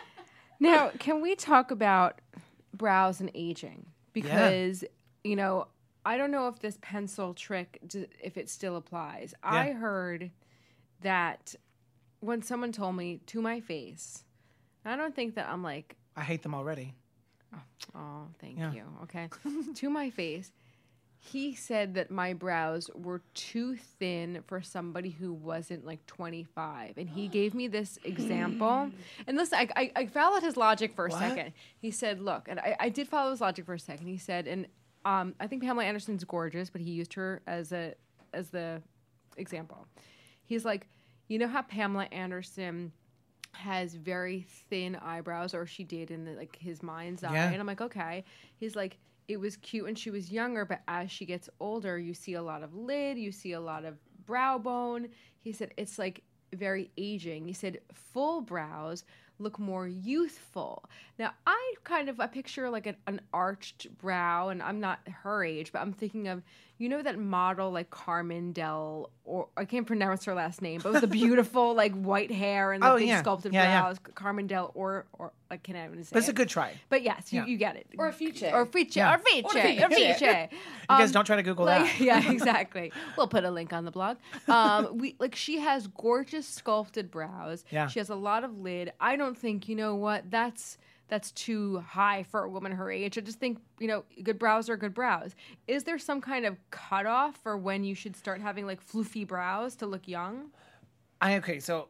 now can we talk about brows and aging? Because you know, I don't know if this pencil trick, d- if it still applies. I heard that when someone told me to my face, I don't think that I'm like, I hate them already. Oh, thank Yeah. you. Okay. To my face, he said that my brows were too thin for somebody who wasn't like twenty-five. And he gave me this example. And listen, I, I, I followed his logic for a What? second. He said, look, and I, I did follow his logic for a second. He said, and um, I think Pamela Anderson's gorgeous, but he used her as a as the example. He's like, you know how Pamela Anderson has very thin eyebrows, or she did in the, like his mind's eye. Yeah. And I'm like, okay. He's like, it was cute when she was younger, but as she gets older, you see a lot of lid, you see a lot of brow bone. He said it's like very aging. He said full brows look more youthful. Now, I kind of I picture like an, an arched brow, and I'm not her age, but I'm thinking of, you know, that model like Carmen Del, or I can't pronounce her last name, but with the beautiful like white hair and the Oh, big yeah. sculpted Yeah, yeah. brows, Carmen Del, or or I can't even say But it's it. a good try. But yes, you, Yeah. you get it. Or a Fiche. Or Fiche. Yeah. Or Fiche. Or Or Fiche. Fiche. You guys don't try to Google like, that. Yeah, exactly. We'll put a link on the blog. Um, we like she has gorgeous sculpted brows. Yeah. She has a lot of lid. I don't think, you know what, that's that's too high for a woman her age. I just think, you know, good brows are good brows. Is there some kind of cutoff for when you should start having like floofy brows to look young? I okay, so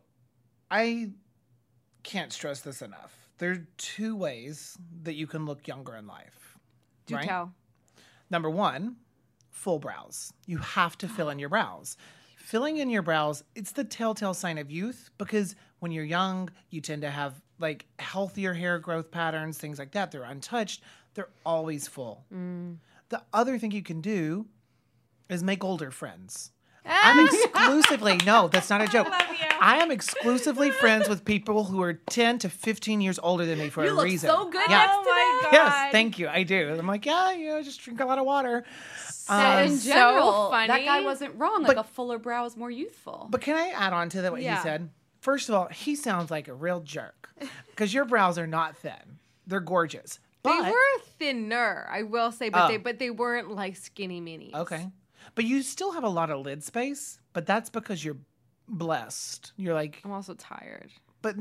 I can't stress this enough. There are two ways that you can look younger in life. Do right? tell. Number one, full brows. You have to fill in your brows. Filling in your brows, it's the telltale sign of youth, because when you're young, you tend to have like healthier hair growth patterns, things like that. They're untouched. They're always full. The other thing you can do is make older friends. I'm exclusively, no, that's not a joke. I am exclusively friends with people who are ten to fifteen years older than me for You a look reason. so good Yeah. next Oh to my that. God. Yes, thank you. I do. I'm like, yeah, you know, just drink a lot of water. That Um, is In general, so funny. that guy wasn't wrong. Like But- a fuller brow is more youthful. But can I add on to that what Yeah. he said? First of all, he sounds like a real jerk because your brows are not thin; they're gorgeous. They But, were thinner, I will say, but Oh. they but they weren't like skinny minis. okay, but you still have a lot of lid space. But that's because you're blessed. You're like, I'm also tired. but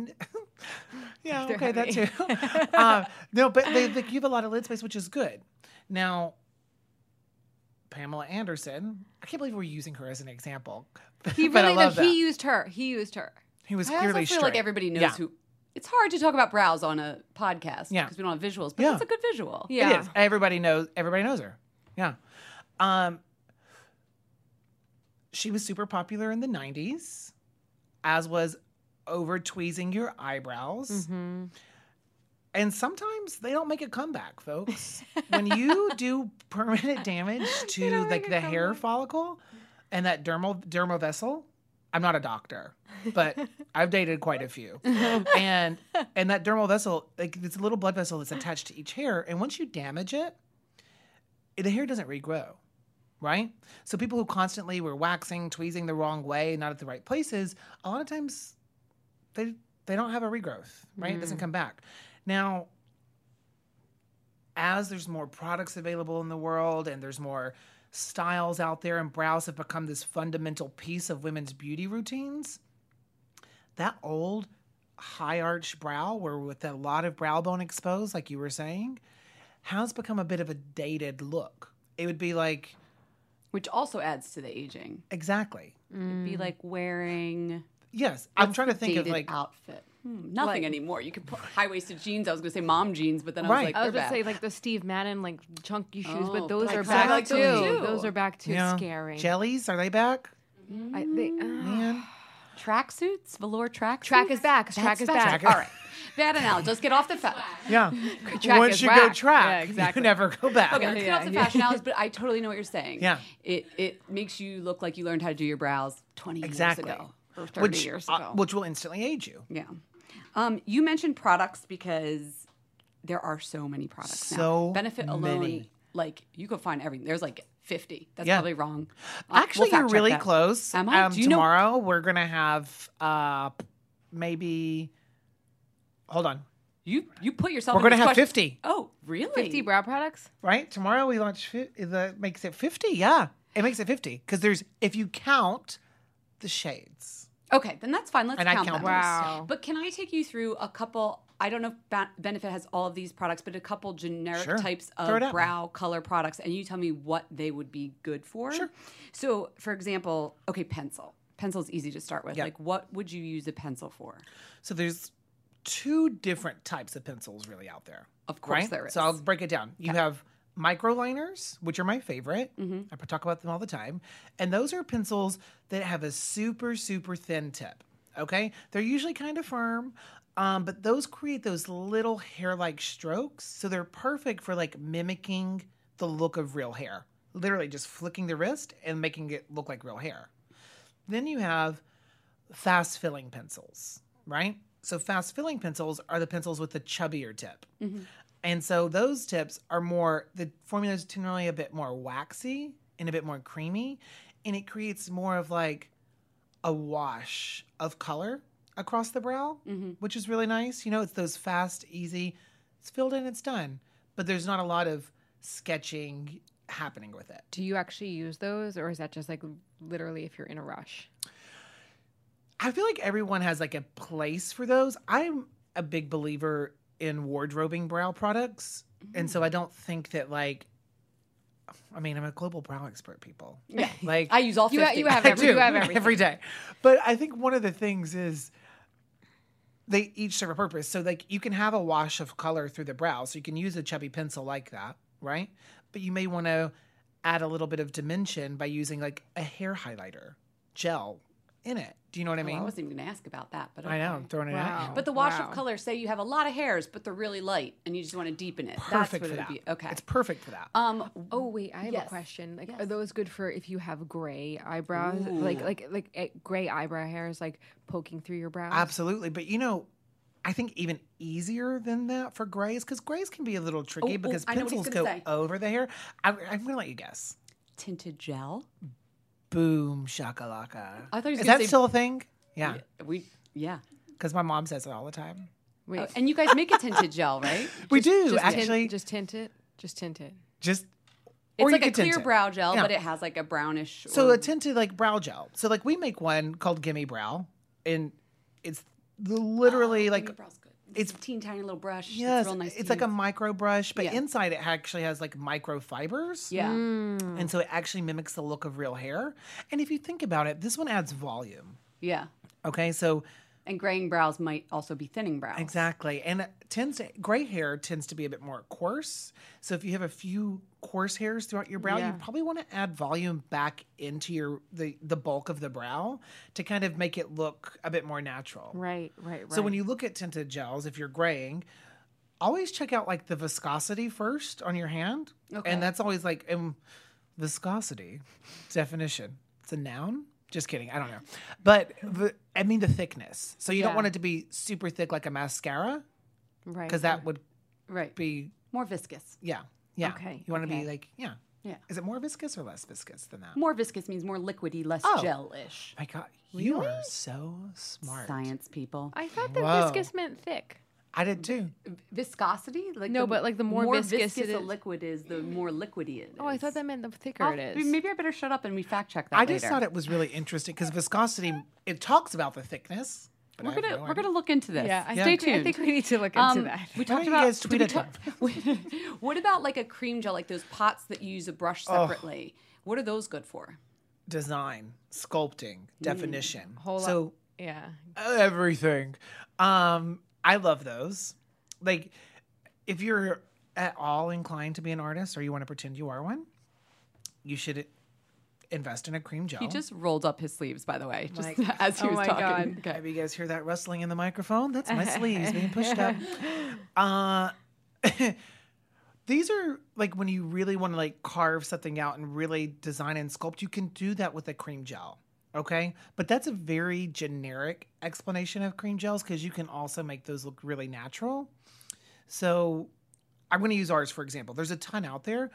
yeah, They're okay, that heavy. too. uh, no, but they, they give a lot of lid space, which is good. Now, Pamela Anderson, I can't believe we're using her as an example. He but I really no, love that. he used her. He used her. He was I also clearly feel straight. like everybody knows Yeah. who. It's hard to talk about brows on a podcast Yeah. because we don't have visuals, but Yeah. it's a good visual. Yeah. It is. Everybody knows. Everybody knows her. Yeah. Um. She was super popular in the nineties, as was over tweezing your eyebrows. Mm-hmm. And sometimes they don't make a comeback, folks. When you do permanent damage to don't like make the a hair comeback. follicle and that dermal dermal vessel, I'm not a doctor, but I've dated quite a few. And and that dermal vessel, like it's a little blood vessel that's attached to each hair, and once you damage it, it- the hair doesn't regrow. Right? So people who constantly were waxing, tweezing the wrong way, not at the right places, a lot of times they they don't have a regrowth, right? It doesn't come back. Now, as there's more products available in the world and there's more styles out there, and brows have become this fundamental piece of women's beauty routines, that old high arch brow, where with a lot of brow bone exposed, like you were saying, has become a bit of a dated look. It would be like, Which also adds to the aging. exactly. It'd be like wearing. Yes. I'm what's trying to the think of dated like, outfit. Hmm, nothing Like- anymore. You could put high waisted jeans. I was going to say mom jeans, but then I was Right. like, I was they're going to bad. say like the Steve Madden like chunky shoes, Oh, but those but are I back like too. those too. Those are back too. you know, Scary. jellies, are they back? I, they, uh, Man. Tracksuits, velour tracksuits. Track is back. Track is back. All right, bad analogy. Let's get off the fa- Yeah. Track Once is you go whack. track, Yeah, exactly. you never go back. Okay, let's get Yeah, off the yeah. fashion analogies, but I totally know what you're saying. Yeah. It it makes you look like you learned how to do your brows twenty Exactly. years ago or thirty Which, years uh, ago. which will instantly age you. yeah. Um, you mentioned products because there are so many products So now. Benefit alone, many. like you could find everything. There's like fifty. That's Yeah. probably wrong. Uh, Actually, we'll you're fact check really that. close. Am I? Um, Do you know- tomorrow we're gonna have uh, maybe. Hold on. You you put yourself. We're in gonna this have question- fifty. Oh, really? fifty brow products? Right? Tomorrow we launch. Fi- that makes it fifty. Yeah, it makes it fifty because there's if you count the shades. Okay, then that's fine. Let's And I count count them. those. Wow. But can I take you through a couple I don't know if Ba- Benefit has all of these products, but a couple generic Sure. types Throw it of at me. brow color products, and you tell me what they would be good for. Sure. So, for example, okay, pencil. Pencil is easy to start with. Yeah. Like, what would you use a pencil for? So there's two different types of pencils really out there. Of course right? there is. So I'll break it down. You have microliners, which are my favorite. Mm-hmm. I talk about them all the time. And those are pencils that have a super, super thin tip. Okay? They're usually kind of firm, um, but those create those little hair-like strokes. So they're perfect for like mimicking the look of real hair. Literally just flicking the wrist and making it look like real hair. Then you have fast filling pencils, right? So fast filling pencils are the pencils with the chubbier tip. Mm-hmm. And so those tips are more, the formula is generally a bit more waxy and a bit more creamy. And it creates more of like a wash of color across the brow, Mm-hmm. which is really nice. You know, it's those fast, easy, it's filled in, it's done. But there's not a lot of sketching happening with it. Do you actually use those, or is that just like literally if you're in a rush? I feel like everyone has like a place for those. I'm a big believer in wardrobing brow products. And so I don't think that like, I mean, I'm a global brow expert, people. Yeah. Like I use all You ha- fifty. you have I every- do you have everything. every day. But I think one of the things is they each serve a purpose. So like you can have a wash of color through the brow. So you can use a chubby pencil like that, right? But you may want to add a little bit of dimension by using like a hair highlighter gel in it. Do you know what I Oh, mean? I wasn't even going to ask about that, but I know, okay. I'm throwing it at Wow. you. But the wash Wow. of color, say you have a lot of hairs, but they're really light, and you just want to deepen it. Perfect That's for what that. it'd be. Okay. It's perfect for that. Um. Oh wait, I have Yes. a question. Like, Yes. are those good for if you have gray eyebrows, Ooh. like like like eh, gray eyebrow hairs, like poking through your brows? Absolutely. But you know, I think even easier than that for grays, because grays can be a little tricky Oh, oh, because I know what he's pencils gonna go say. over the hair. I'm, I'm going to let you guess. Tinted gel. Boom, shakalaka. I thought he was Is gonna that say- still a thing? Yeah. We. Yeah. Because my mom says it all the time. Wait, Oh, and you guys make a tinted gel, right? We do, just actually. tint, just tint it, just tint it. just. It's or you like a could tint clear it. brow gel, Yeah. but it has like a brownish. So or- a tinted like brow gel. So like we make one called Gimme Brow, and it's the, literally Oh, like Gimme Brow's good. it's- It's a teeny tiny little brush. yes, it's real nice. it's to like a use. micro brush, but Yeah. inside it actually has like microfibers. Yeah. And so it actually mimics the look of real hair. And if you think about it, this one adds volume. Yeah. Okay, so And graying brows might also be thinning brows. exactly, and it tends to gray hair tends to be a bit more coarse. So if you have a few coarse hairs throughout your brow, Yeah. you probably want to add volume back into your the the bulk of the brow to kind of make it look a bit more natural. Right, right, right. So when you look at tinted gels, if you're graying, always check out like the viscosity first on your hand. Okay. And that's always like um, viscosity definition. It's a noun. Just kidding. I don't know. But the, I mean the thickness. So you don't Yeah. want it to be super thick like a mascara right, because that would Right. be, More viscous. yeah. Yeah. Okay, You want to okay. be like, yeah. Yeah. Is it more viscous or less viscous than that? More viscous means more liquidy, less Oh. gel-ish. My God. You are so smart. Science people. I thought that Whoa. viscous meant thick. I did too. Viscosity? Like No, but, like, the more viscous it a is- liquid is, the more liquidy it is. Oh, I thought that meant the thicker I'll- it is. Maybe I better shut up and we fact check that I later. just thought it was really interesting because viscosity, it talks about the thickness. But We're I have gonna no we're idea. gonna look into this. yeah, I Stay think, tuned. I think we need to look into Um, that. We Why talked don't you about. guys did tweet we it talk- what about like a cream gel, like those pots that you use a brush Oh. separately? What are those good for? Design, sculpting, definition. Whole lot- so yeah. everything. Um, I love those. Like, if you're at all inclined to be an artist or you want to pretend you are one, you should invest in a cream gel. He just rolled up his sleeves, by the way, just Like- as he Oh was my talking. God. Okay. Maybe you guys hear that rustling in the microphone? That's my sleeves being pushed up. Uh, these are like when you really want to like carve something out and really design and sculpt, you can do that with a cream gel. Okay. But that's a very generic explanation of cream gels because you can also make those look really natural. So I'm going to use ours, for example. There's a ton out there.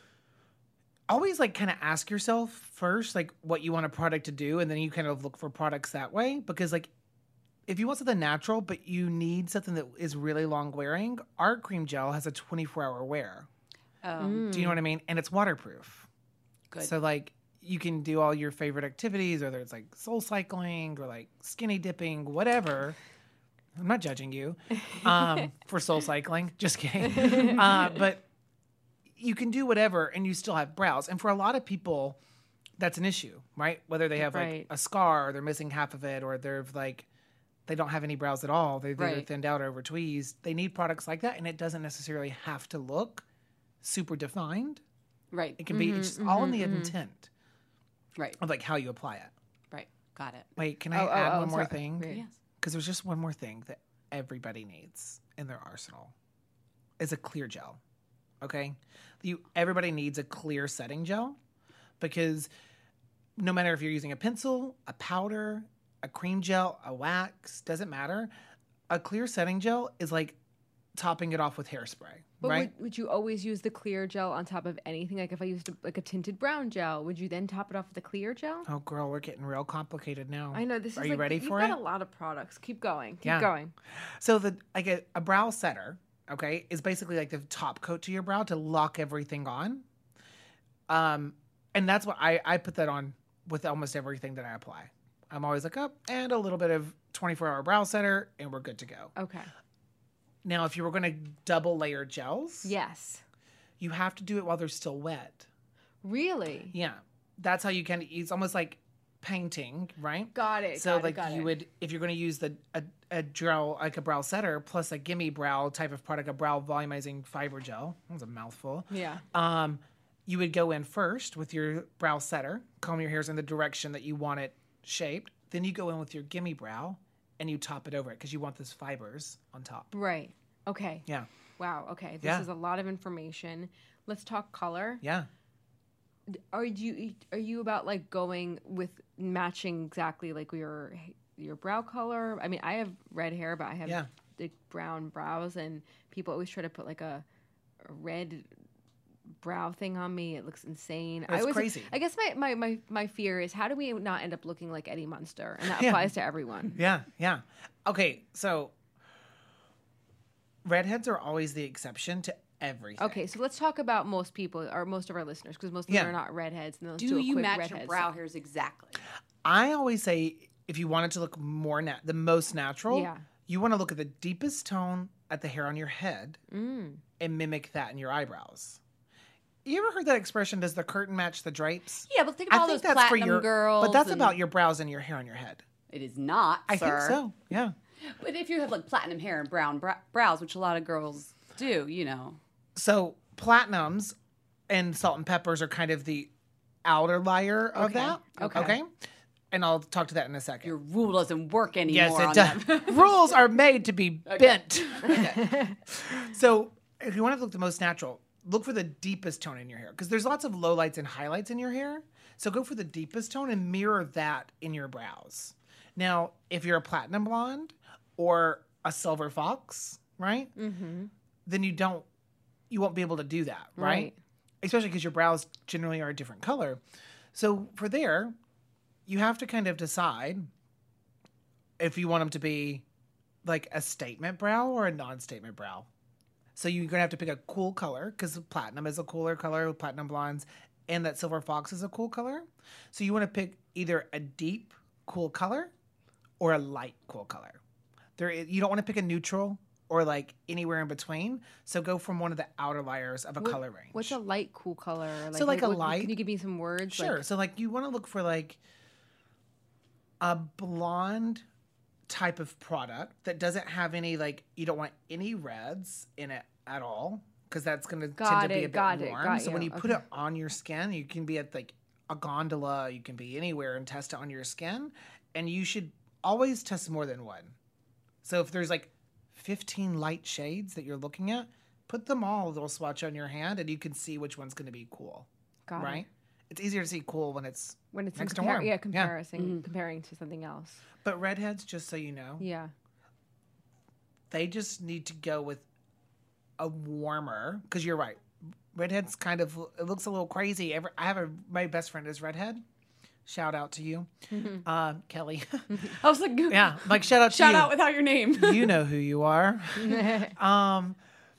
Always like kind of ask yourself first, like what you want a product to do. And then you kind of look for products that way. Because like if you want something natural, but you need something that is really long wearing, our cream gel has a twenty-four hour wear. Um, Do you know what I mean? And it's waterproof. Good. So like you can do all your favorite activities, whether it's like soul cycling or like skinny dipping, whatever. I'm not judging you um, for soul cycling. Just kidding. Uh, but you can do whatever and you still have brows. And for a lot of people, that's an issue, right? Whether they have Right. like a scar or they're missing half of it or they're like, they don't have any brows at all. They're, they're Right. thinned out or over tweezed. They need products like that. And it doesn't necessarily have to look super defined. Right. It can be it's just all in the intent Right. of like how you apply it. Right. Got it. Wait, can I Oh, oh, add oh, one more sorry. thing? Right. Yes. Because there's just one more thing that everybody needs in their arsenal is a clear gel. Okay? You everybody needs a clear setting gel because no matter if you're using a pencil, a powder, a cream gel, a wax, doesn't matter. A clear setting gel is like topping it off with hairspray, But right? would, would you always use the clear gel on top of anything? Like if I used a, like a tinted brown gel, would you then top it off with the clear gel? Oh, girl, we're getting real complicated now. I know this is Are you like, ready you've for got it? a lot of products. Keep going. Keep Yeah. going. So the like a, a brow setter, okay, is basically like the top coat to your brow to lock everything on. Um, and that's what I I put that on with almost everything that I apply. I'm always like up and a little bit of twenty-four hour brow setter, and we're good to go. Okay. Now, if you were going to double layer gels, Yes. you have to do it while they're still wet. Really? Yeah, that's how you can. It's almost like painting, right? Got it. So got it, like got you it. would, if you're going to use the a, a gel like a brow setter plus a gimme brow type of product, a brow volumizing fiber gel. That was a mouthful. Yeah. Um, you would go in first with your brow setter, comb your hairs in the direction that you want it shaped. Then you go in with your gimme brow, and you top it over it because you want those fibers on top. Right. Okay. Yeah, Wow. Okay. This Yeah. is a lot of information. Let's talk color. yeah. Are you are you about like going with matching exactly like your your brow color? I mean, I have red hair, but I have Yeah. the brown brows, and people always try to put like a, a red brow thing on me. It looks insane. I It's always, crazy. I guess my, my, my, my fear is how do we not end up looking like Eddie Munster? And that Yeah. applies to everyone. Yeah, yeah. Okay, so redheads are always the exception to everything. Okay, so let's talk about most people or most of our listeners because most of Yeah. them are not redheads. And let's Do do a you quick match redhead your brow stuff. hairs exactly? I always say if you want it to look more nat- the most natural, Yeah. you want to look at the deepest tone at the hair on your head Mm. and mimic that in your eyebrows. You ever heard that expression, does the curtain match the drapes? Yeah, but think about all those platinum girls. But that's and- about your brows and your hair on your head. It is not, I sir. think so, yeah. But if you have like platinum hair and brown brow- brows, which a lot of girls do, you know. So platinums and salt and peppers are kind of the outer layer of Okay, that. okay. Okay. And I'll talk to that in a second. Your rule doesn't work anymore. Yes, on it does. them. Rules are made to be bent. So if you want to look the most natural, look for the deepest tone in your hair because there's lots of lowlights and highlights in your hair. So go for the deepest tone and mirror that in your brows. Now, if you're a platinum blonde or a silver fox, right? Mm-hmm. Then you don't, you won't be able to do that, right? Right. Especially because your brows generally are a different color. So for there, you have to kind of decide if you want them to be like a statement brow or a non-statement brow. So you're gonna have to pick a cool color because platinum is a cooler color with platinum blondes, and that silver fox is a cool color. So you want to pick either a deep cool color or a light cool color. There, you don't want to pick a neutral or like anywhere in between. So go from one of the outer layers of a What- color range. What's a light cool color? So, like, what- a what- light- Can you give me some words? Sure. Like, So like you want to look for like a blonde type of product that doesn't have any like you don't want any reds in it at all because that's going to tend Got to be it, a bit got it, warm. got So when you. you put Okay. it on your skin, you can be at like a gondola, you can be anywhere and test it on your skin, and you should always test more than one. So if there's like fifteen light shades that you're looking at, put them all a little swatch on your hand and you can see which one's going to be cool. got right? it. It's easier to see cool when it's When it's next in to compar- warm. yeah, Yeah. comparison, comparing to something else. But redheads, just so you know, Yeah. they just need to go with a warmer, because you're right. Redheads kind of, it looks a little crazy. Every, I have a, my best friend is redhead. Shout out to you, uh, Kelly. I was like, yeah, like shout out to shout you. out without your name. You know who you are. um,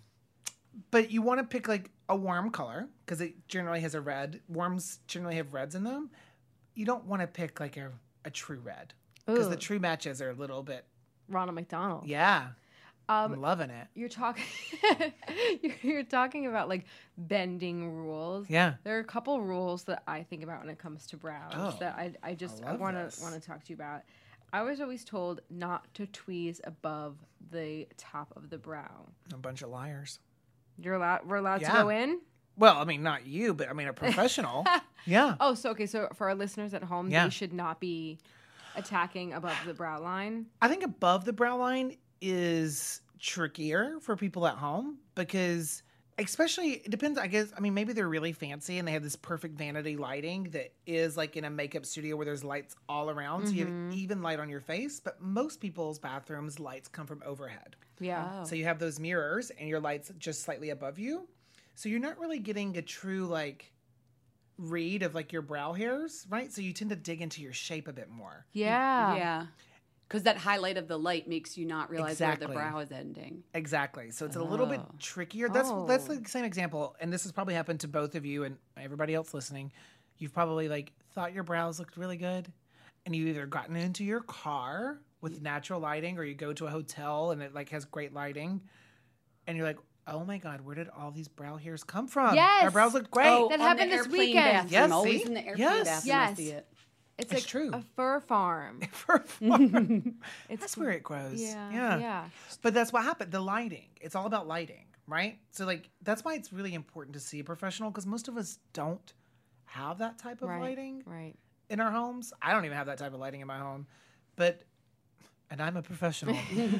but you want to pick like a warm color because it generally has a red. Warms generally have reds in them. You don't want to pick like a, a true red because the Ugh. true matches are a little bit Ronald McDonald. Yeah. Um, I'm loving it. You're talking. you're, you're talking about like bending rules. Yeah. There are a couple rules that I think about when it comes to brows Oh, that I I just I I love want this. to want to talk to you about. I was always told not to tweeze above the top of the brow. A bunch of liars. You're allowed. We're allowed Yeah. to go in. Well, I mean, not you, but I mean, a professional. Yeah. Oh, so okay. So for our listeners at home, Yeah. they should not be attacking above the brow line. I think above the brow line is trickier for people at home because, especially, it depends. I guess, I mean, maybe they're really fancy and they have this perfect vanity lighting that is like in a makeup studio where there's lights all around. So you have even light on your face. But most people's bathrooms, lights come from overhead. Yeah. Oh. So you have those mirrors and your light's just slightly above you. So you're not really getting a true, like, read of like your brow hairs, right? So you tend to dig into your shape a bit more. Yeah. Yeah. Because that highlight of the light makes you not realize where Exactly. the brow is ending. Exactly. So it's a little bit Oh. trickier. That's that's Oh. the same example, and this has probably happened to both of you and everybody else listening. You've probably like thought your brows looked really good, and you either gotten into your car with natural lighting, or you go to a hotel and it like has great lighting, and you're like, oh my god, where did all these brow hairs come from? Yes. Our brows look great. Oh, That on happened the this airplane weekend. Bathroom. Yes, Always see? in the airplane Yes. bathroom. I Yes. see it. It's, It's like true. a fur farm. For a farm. It's That's where it grows. Yeah. yeah. Yeah. But that's what happened. The lighting. It's all about lighting, right? So like that's why it's really important to see a professional because most of us don't have that type of Right. lighting Right. in our homes. I don't even have that type of lighting in my home. But and I'm a professional.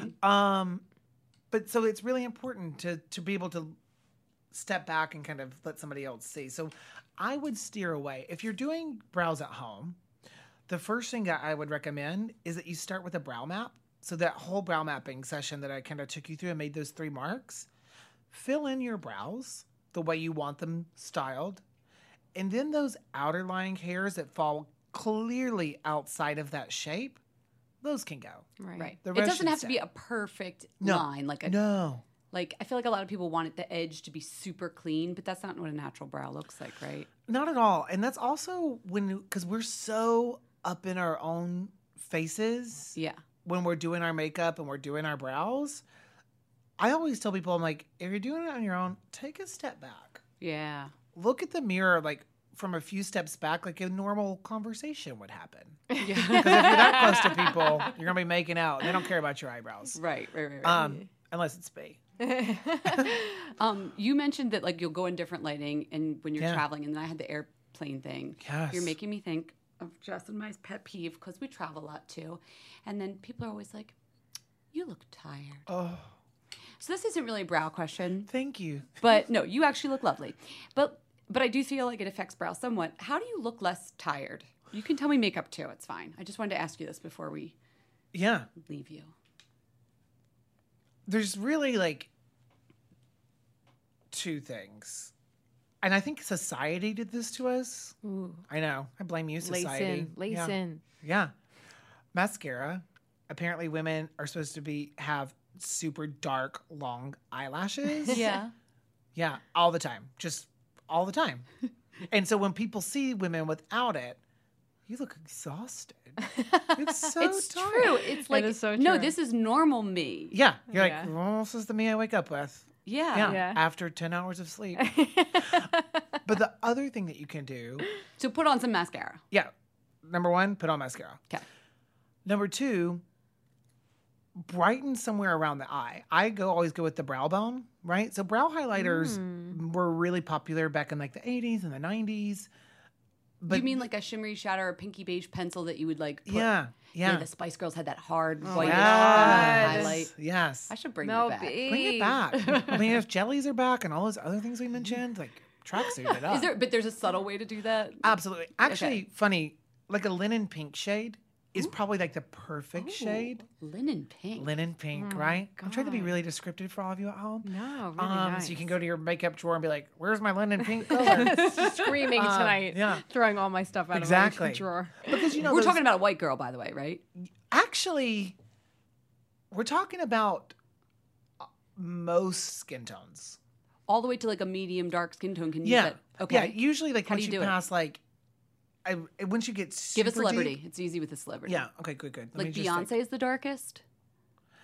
um but so it's really important to to be able to step back and kind of let somebody else see. So I would steer away. If you're doing brows at home, the first thing that I would recommend is that you start with a brow map. So that whole brow mapping session that I kind of took you through and made those three marks, fill in your brows the way you want them styled. And then those outer lying hairs that fall clearly outside of that shape, those can go. Right. Right. The It rest doesn't should have to be stay. a perfect No. line. Like a No. like I feel like a lot of people want it, the edge to be super clean, but that's not what a natural brow looks like, right? Not at all. And that's also when, because we're so up in our own faces Yeah. when we're doing our makeup and we're doing our brows. I always tell people, I'm like, if you're doing it on your own, take a step back. Yeah. Look at the mirror like from a few steps back, like a normal conversation would happen. Because Yeah. if you're that close to people, you're going to be making out. They don't care about your eyebrows. right, right, right, right. Um, unless it's me. Um, you mentioned that like you'll go in different lighting and when you're Yeah. traveling, and then I had the airplane thing. Yes. You're making me think of Jess and my pet peeve because we travel a lot too, and then people are always like, "You look tired." Oh, So this isn't really a brow question, thank you. but no, you actually look lovely. But but I do feel like it affects brow somewhat. How do you look less tired? You can tell me makeup too. It's fine. I just wanted to ask you this before we Yeah. leave you. There's really like two things. And I think society did this to us. Ooh. I know. I blame you, Lace society. in. Lace yeah. in. Yeah. Mascara. Apparently women are supposed to be have super dark, long eyelashes. Yeah. Yeah, all the time. Just all the time. And so when people see women without it, you look exhausted. It's so It's tired. true. It's like is so no, true. this is normal me. Yeah. You're Yeah. like, well, this is the me I wake up with. Yeah. Yeah. Yeah. After ten hours of sleep. But the other thing that you can do, So put on some mascara. yeah, number one, put on mascara. Okay. Number two, brighten somewhere around the eye. I go always go with the brow bone, right? So brow highlighters Hmm. were really popular back in like the eighties and the nineties. But you mean like a shimmery shadow or pinky beige pencil that you would like put? yeah, yeah. The Spice Girls had that hard Oh white my Yes. highlight. Yes. I should bring Mel that back. B. Bring it back. I mean, if jellies are back and all those other things we mentioned, like tracksuit it up. Is there? But there's a subtle way to do that. Absolutely. Actually, Okay. funny, like a linen pink shade is probably like the perfect shade. Linen pink. Linen pink, right? I'm trying to be really descriptive for all of you at home. No, really um, nice. So you can go to your makeup drawer and be like, "Where's my linen pink color?" Screaming Um, tonight. yeah. Throwing all my stuff out Exactly. of my drawer. Because you know, We're those- talking about a white girl, by the way, right? actually, we're talking about uh, most skin tones. All the way to like a medium dark skin tone. Can you Yeah. use that? Okay. Yeah. Usually, like How do once you you, do it? pass, like, I, once you get Give a super celebrity. deep- It's easy with a celebrity. yeah. Okay. Good. Good. Let Like me just Beyonce think. is the darkest.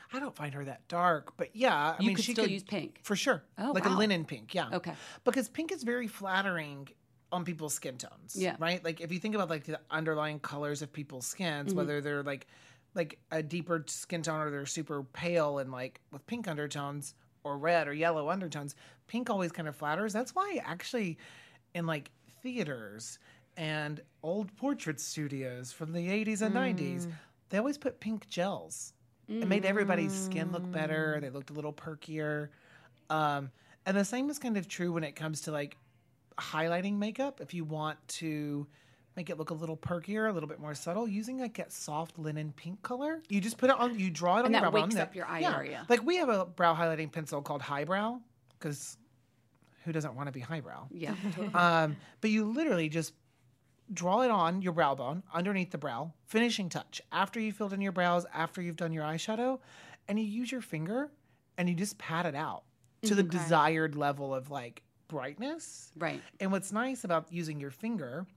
I don't find her that dark, but yeah, I You mean, could she still could use pink. for sure. Oh, like a wow. linen pink, yeah. Okay. Because pink is very flattering on people's skin tones. Yeah. Right? Like if you think about like the underlying colors of people's skins, Mm-hmm. whether they're like like a deeper skin tone or they're super pale and like with pink undertones or red or yellow undertones, pink always kind of flatters. That's why actually in like theaters and old portrait studios from the eighties and nineties, they always put pink gels. It made everybody's skin look better. They looked a little perkier. Um, and the same is kind of true when it comes to like highlighting makeup. If you want to make it look a little perkier, a little bit more subtle, using like that soft linen pink color, you just put it on, you draw it on And your that brow bone. wakes up your eye yeah. area. Like we have a brow highlighting pencil called Highbrow, because who doesn't want to be highbrow? Yeah. Um, but you literally just draw it on your brow bone, underneath the brow, finishing touch. After you filled in your brows, after you've done your eyeshadow, and you use your finger and you just pat it out to the desired level of like brightness. Right. And what's nice about using your finger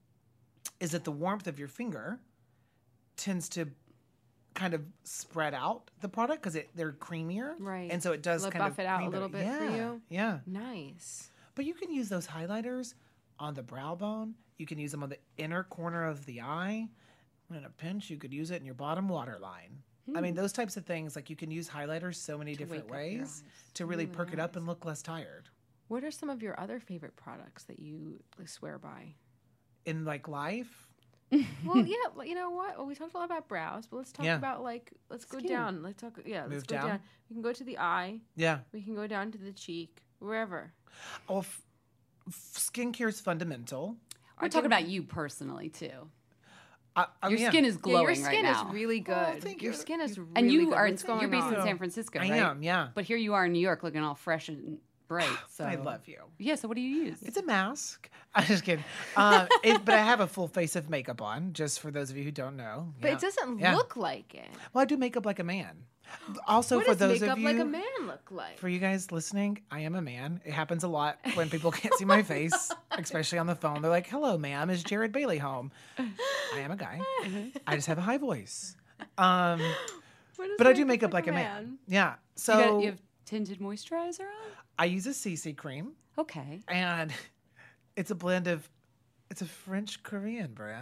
is that the warmth of your finger tends to kind of spread out the product because they're creamier. Right. And so it does Let kind buff of it out a cream little bit for yeah, you? Yeah. Nice. But you can use those highlighters on the brow bone. You can use them on the inner corner of the eye. In a pinch, you could use it in your bottom waterline. I mean, those types of things, like you can use highlighters so many different wake up your ways eyes. to really perk it up and look less tired. What are some of your other favorite products that you like, swear by? In like life, Well, yeah, well, you know what? Well, we talked a lot about brows, but let's talk Yeah. about like let's go Skin. down. Let's talk. Yeah, let's Move go down? down. We can go to the eye. yeah. We can go down to the cheek. Wherever. Well, f- f- skincare is fundamental. We're talking about you personally too. I, I Your mean, yeah. skin is Yeah, glowing your skin right now. is really good. Oh, thank your you. skin is really and you good. are What's going you're based on? in San Francisco, I right? am, yeah. But here you are in New York looking all fresh and bright. So I love you. Yeah, so what do you use? It's a mask. I'm just kidding. Um, it, but I have a full face of makeup on, just for those of you who don't know. But Yeah. it doesn't Yeah. look like it. Well, I do makeup like a man. Also, What for does those makeup of you, like a man look like? for you guys listening, I am a man. It happens a lot when people can't see my face, especially on the phone. They're like, "Hello, ma'am. Is Jared Bailey home?" I am a guy. I just have a high voice. Um, What does but I do makeup like a man. Yeah. So you, got, you have tinted moisturizer on? I use a C C cream, Okay. and it's a blend of. It's a French Korean brand,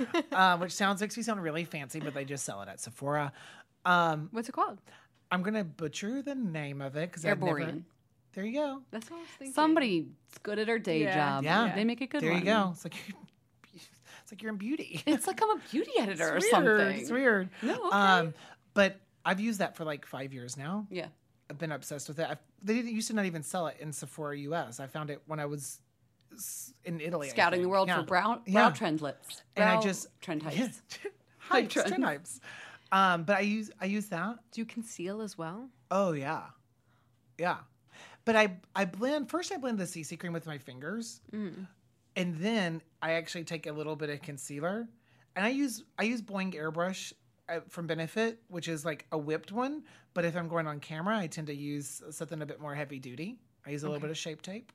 uh, which sounds makes me sound really fancy, but they just sell it at Sephora. Um, What's it called? I'm gonna butcher the name of it because I've never. Airborne. There you go. That's what I was thinking. Somebody's good at her day Yeah. job. Yeah. They make a good there one. you go. It's like it's like you're in beauty. It's like I'm a beauty editor It's or weird. something. It's weird. No, okay. Um, but I've used that for like five years now. Yeah. I've been obsessed with it. I've, they didn't used to not even sell it in Sephora U S. I found it when I was s- in Italy. I Scouting the think. world Yeah. for brow, Yeah. brow trend lips. And I Brow just trend heights. Yeah. hypes, trend. trend hypes. Um, but I use I use that. Do you conceal as well? Oh yeah, yeah. But I I blend first. I blend the C C cream with my fingers, and then I actually take a little bit of concealer, and I use I use Boing Airbrush uh, from Benefit, which is like a whipped one. But if I'm going on camera, I tend to use something a bit more heavy duty. I use a little bit of Shape Tape.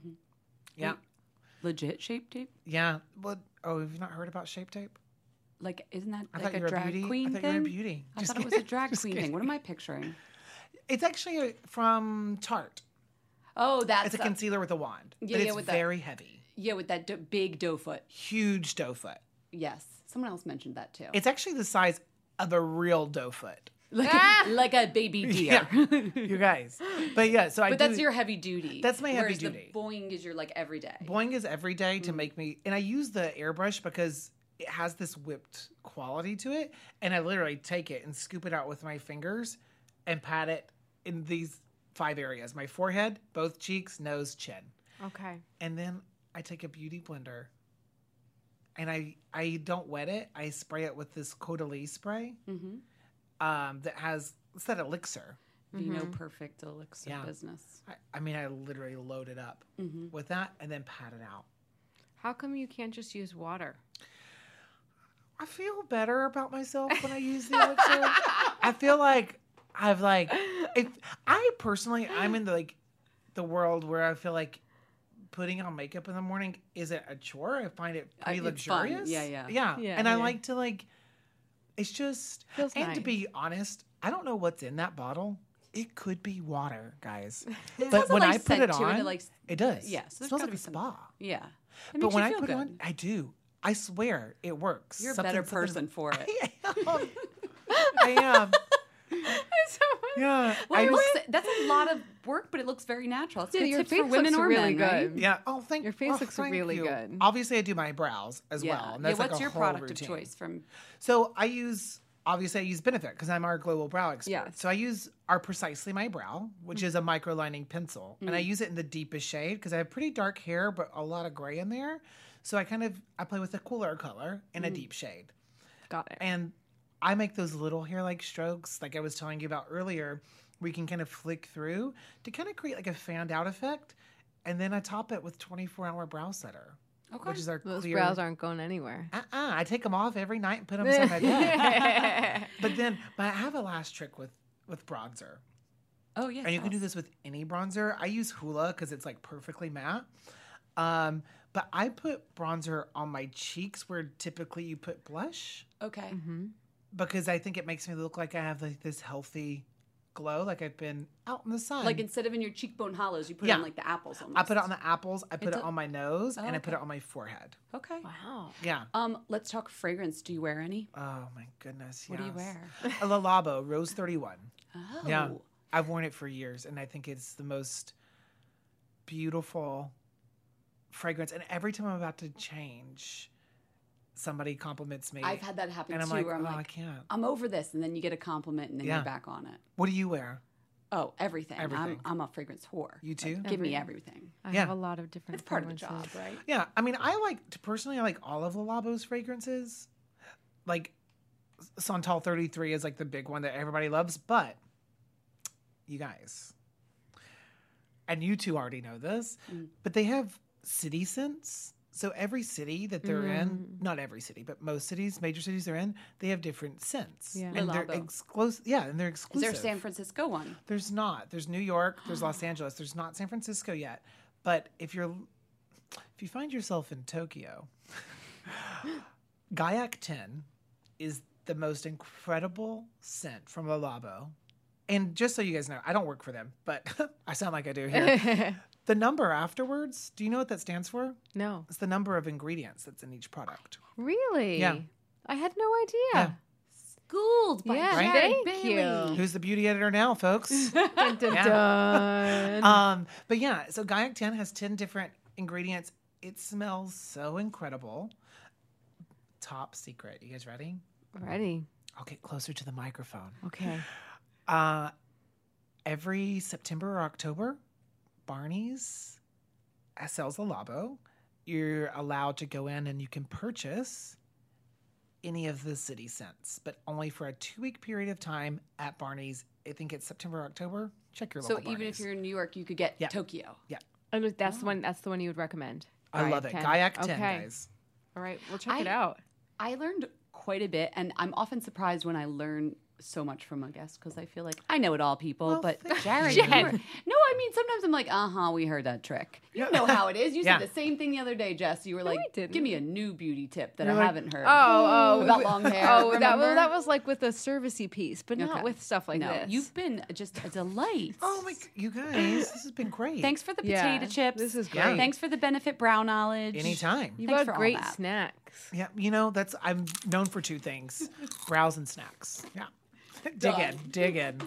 Yeah, Legit shape tape? yeah. Well, oh, have you not heard about Shape Tape? Like, isn't that I like thought a you were a drag beauty. queen I thought thing? you were a beauty. I Just thought it was a kidding. drag Just queen kidding. thing. What am I picturing? It's actually a, from Tarte. Oh, that's It's a concealer with a wand. Yeah, but yeah, it's with the- very heavy. yeah, with that do- big doe foot. Huge doe foot. Yes, someone else mentioned that too. It's actually the size of a real doe foot. like, a, like a baby deer. You guys. But yeah, so I But do, that's your heavy duty. That's my heavy whereas duty. The Boing is your like everyday. Boing is every day to make me, and I use the airbrush because it has this whipped quality to it, and I literally take it and scoop it out with my fingers and pat it in these five areas: my forehead, both cheeks, nose, chin. Okay. And then I take a beauty blender and I I don't wet it. I spray it with this Caudalie spray um, that has, it's that elixir. Vino Perfect elixir Yeah. business. I, I mean, I literally load it up with that and then pat it out. How come you can't just use water? I feel better about myself when I use the elixir. I feel like I've like, if I personally, I'm in the like the world where I feel like putting on makeup in the morning isn't a chore. I find it pretty Uh, it's fun. luxurious. Yeah, yeah. yeah, Yeah, And I yeah. like to like It's just, Feels and nice. to be honest, I don't know what's in that bottle. It could be water, guys. has But a when nice I put scent it to it. on, It, it, like, does. yeah, so it there's smells gotta like be a some- spa. Yeah. It But makes when you I feel put good. it on, I do. I swear it works. You're a Something- better something- person for it. I am. I am. Yeah. Well, I it just- looks, that's a lot of work, but it looks very natural. It's Yeah, good your tip face for women looks or really men, right? good. Yeah. Oh, thank Your face oh, looks thank really you. good. Obviously, I do my brows as Yeah. well. And yeah. that's What's like a your whole product routine. of choice from? So I use, obviously, I use Benefit because I'm our global brow expert. Yes. So I use our Precisely My Brow, which is a microlining pencil. And I use it in the deepest shade because I have pretty dark hair, but a lot of gray in there. So I kind of, I play with a cooler color in a deep shade. Got it. And I make those little hair-like strokes, like I was telling you about earlier, where you can kind of flick through to kind of create like a fanned-out effect. And then I top it with twenty-four hour Brow Setter, Okay. which is our Those clear... brows aren't going anywhere. Uh-uh. I take them off every night and put them beside my bed. But then, but I have a last trick with with bronzer, Oh yeah. and you tell can do us. this with any bronzer. I use Hoola because it's like perfectly matte. Um, but I put bronzer on my cheeks where typically you put blush Okay. because I think it makes me look like I have like this healthy glow, like I've been out in the sun. Like instead of in your cheekbone hollows, you put Yeah. it on like the apples. Almost. I put it on the apples, I put It's it a- on my nose, Oh, and I put okay. it on my forehead. Okay. Wow. Yeah. Um, let's talk fragrance. Do you wear any? Oh my goodness. What do you yes. wear? A Le Labo Rose thirty-one. Oh. Yeah. I've worn it for years, and I think it's the most beautiful fragrance. And every time I'm about to change, somebody compliments me. I've had that happen and I'm too, like, where I'm oh, I like, can't. I'm over this, and then you get a compliment, and then Yeah. you're back on it. What do you wear? Oh, everything. Everything. I'm, I'm a fragrance whore. You Like, too? give me everything. I Yeah. have a lot of different It's part of the fragrances. job, right? Yeah, I mean, I like to personally, I like all of Le Labo's fragrances. Like Santal thirty-three is like the big one that everybody loves, but you guys, and you two already know this, Mm. but they have city scents. So every city that they're in, Mm. not every city, but most cities, major cities they're in, they have different scents. Yeah. And Le they're Labo. exclusive. Yeah, and they're Is exclusive. there a San Francisco one? There's not. There's New York. There's Los Angeles. There's not San Francisco yet. But if you're, if you find yourself in Tokyo, Gaiac ten is the most incredible scent from Le Labo. And just so you guys know, I don't work for them, but I sound like I do here. The number afterwards, do you know what that stands for? No. It's the number of ingredients that's in each product. Really? Yeah. I had no idea. Yeah. Schooled by Yeah, Jared thank Bailey. you. Who's the beauty editor now, folks? Dun, dun, Yeah. dun. Um, but yeah, so Gaiac ten has ten different ingredients. It smells so incredible. Top secret. You guys ready? Ready. I'll get closer to the microphone. Okay. Uh, every September or October, Barney's sells a Labo. You're allowed to go in and you can purchase any of the city scents, but only for a two-week period of time at Barney's. I think it's September or October. Check your So local even if Barney's. you're in New York, you could get Yeah. Tokyo. And that's the one. That's the one you would recommend. I love it. Gaiac ten, Okay. guys. All right, we'll check it I- out. I learned quite a bit, and I'm often surprised when I learn so much from a guest because I feel like I know it all, people. Well, but thank Jared, you. you were- no, I mean sometimes I'm like, uh huh, we heard that trick. You know how it is. You Yeah. said the same thing the other day, Jess. You were like, I didn't. give me a new beauty tip that You're I like, haven't heard. Oh, oh, about with- long hair. Oh, that remember? was that was like with a servicey piece, but not Okay. with stuff like no, this. you've been just a delight. Oh my, you guys, this has been great. Thanks for the Yeah, potato chips. this is Yeah. great. Thanks for the benefit brow knowledge. Anytime. You Thanks got for all great that. snacks. Yeah, you know, that's I'm known for two things. Brows and snacks. Yeah. dig in. Dig in.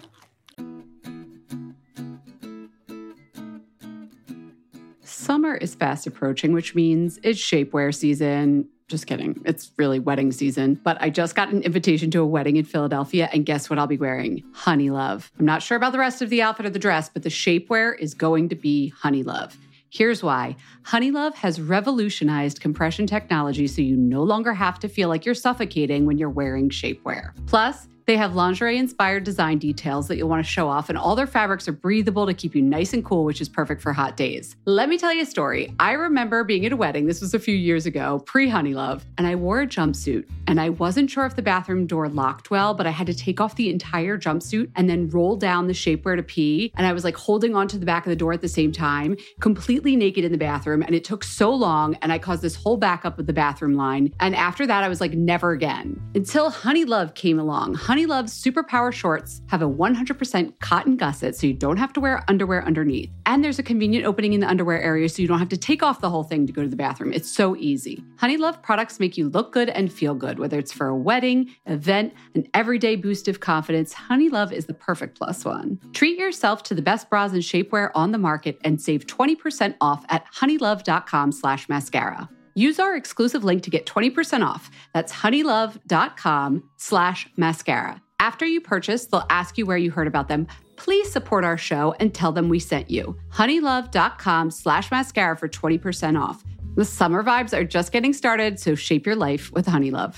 Summer is fast approaching, which means it's shapewear season. Just kidding. It's really wedding season. But I just got an invitation to a wedding in Philadelphia, and guess what I'll be wearing? Honey Love. I'm not sure about the rest of the outfit or the dress, but the shapewear is going to be Honey Love. Here's why. Honey Love has revolutionized compression technology so you no longer have to feel like you're suffocating when you're wearing shapewear. Plus, They have lingerie-inspired design details that you'll want to show off, and all their fabrics are breathable to keep you nice and cool, which is perfect for hot days. Let me tell you a story. I remember being at a wedding, this was a few years ago, pre-Honeylove, and I wore a jumpsuit, and I wasn't sure if the bathroom door locked well, but I had to take off the entire jumpsuit and then roll down the shapewear to pee, and I was like holding onto the back of the door at the same time, completely naked in the bathroom, and it took so long, and I caused this whole backup of the bathroom line, and after that, I was like, never again. Until Honeylove came along. Honeylove's Superpower shorts have a one hundred percent cotton gusset, so you don't have to wear underwear underneath. And there's a convenient opening in the underwear area, so you don't have to take off the whole thing to go to the bathroom. It's so easy. Honeylove products make you look good and feel good, whether it's for a wedding, event, an everyday boost of confidence. Honeylove is the perfect plus one. Treat yourself to the best bras and shapewear on the market and save twenty percent off at honeylove.com slash mascara. Use our exclusive link to get twenty percent off. That's honeylove.com slash mascara. After you purchase, they'll ask you where you heard about them. Please support our show and tell them we sent you. honeylove.com slash mascara for twenty percent off. The summer vibes are just getting started, so shape your life with Honeylove.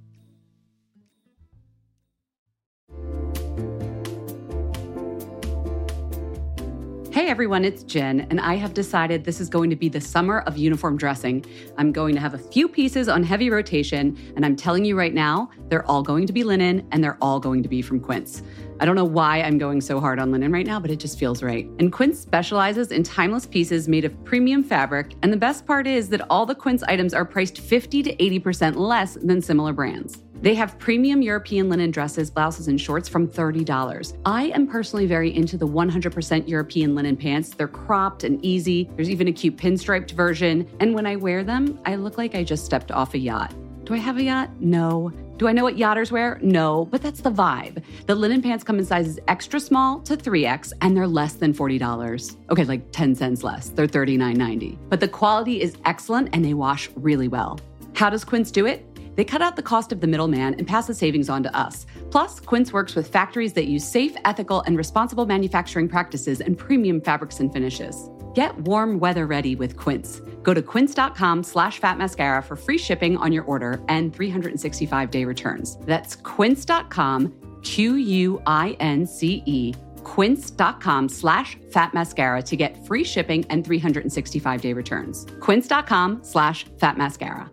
Hey everyone, it's Jen, and I have decided this is going to be the summer of uniform dressing. I'm going to have a few pieces on heavy rotation, and I'm telling you right now, they're all going to be linen, and they're all going to be from Quince. I don't know why I'm going so hard on linen right now, but it just feels right. And Quince specializes in timeless pieces made of premium fabric, and the best part is that all the Quince items are priced fifty to eighty percent less than similar brands. They have premium European linen dresses, blouses, and shorts from thirty dollars. I am personally very into the one hundred percent European linen pants. They're cropped and easy. There's even a cute pinstriped version. And when I wear them, I look like I just stepped off a yacht. Do I have a yacht? No. Do I know what yachters wear? No, but that's the vibe. The linen pants come in sizes extra small to three X, and they're less than forty dollars. Okay, like ten cents less. They're thirty-nine ninety. But the quality is excellent, and they wash really well. How does Quince do it? They cut out the cost of the middleman and pass the savings on to us. Plus, Quince works with factories that use safe, ethical, and responsible manufacturing practices and premium fabrics and finishes. Get warm weather ready with Quince. Go to quince.com slash fat mascara for free shipping on your order and three hundred sixty-five day returns. That's quince.com, Q U I N C E, quince.com slash fat mascara to get free shipping and three hundred sixty-five day returns. Quince.com slash fat mascara.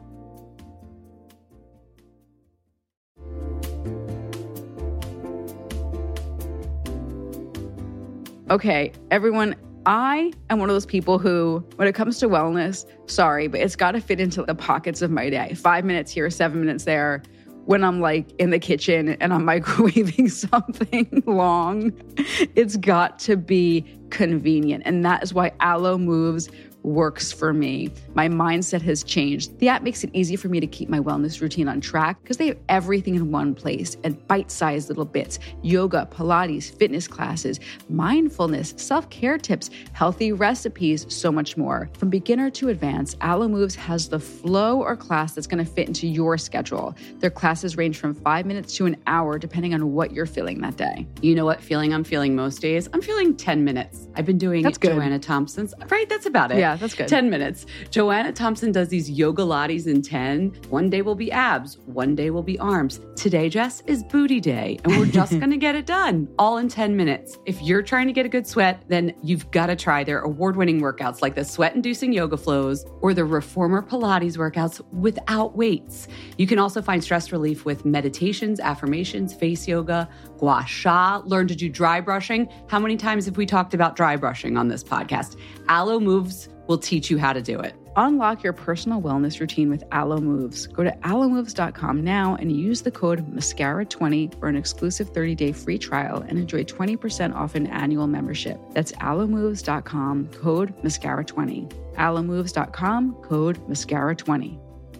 Okay, everyone, I am one of those people who, when it comes to wellness, sorry, but it's got to fit into the pockets of my day. Five minutes here, seven minutes there. When I'm like in the kitchen and I'm microwaving something long, it's got to be convenient. And that is why Alo Moves works for me. My mindset has changed. The app makes it easy for me to keep my wellness routine on track because they have everything in one place and bite-sized little bits: yoga, Pilates, fitness classes, mindfulness, self-care tips, healthy recipes, so much more. From beginner to advanced, Alo Moves has the flow or class that's going to fit into your schedule. Their classes range from five minutes to an hour, depending on what you're feeling that day. You know what feeling I'm feeling most days? I'm feeling ten minutes. I've been doing That's good. Joanna Thompson's, right? That's about it. Yeah, that's good. ten minutes. Joanna Thompson does these yoga lattes in ten. One day will be abs. One day will be arms. Today, Jess, is booty day. And we're just going to get it done all in ten minutes. If you're trying to get a good sweat, then you've got to try their award-winning workouts like the sweat-inducing yoga flows or the reformer Pilates workouts without weights. You can also find stress relief with meditations, affirmations, face yoga, gua sha, learn to do dry brushing. How many times have we talked about dry brushing on this podcast? Alo Moves will teach you how to do it. Unlock your personal wellness routine with Alo Moves. Go to alo moves dot com now and use the code mascara twenty for an exclusive thirty day free trial and enjoy twenty percent off an annual membership. That's alo moves dot com, code mascara twenty. alo moves dot com, code mascara twenty.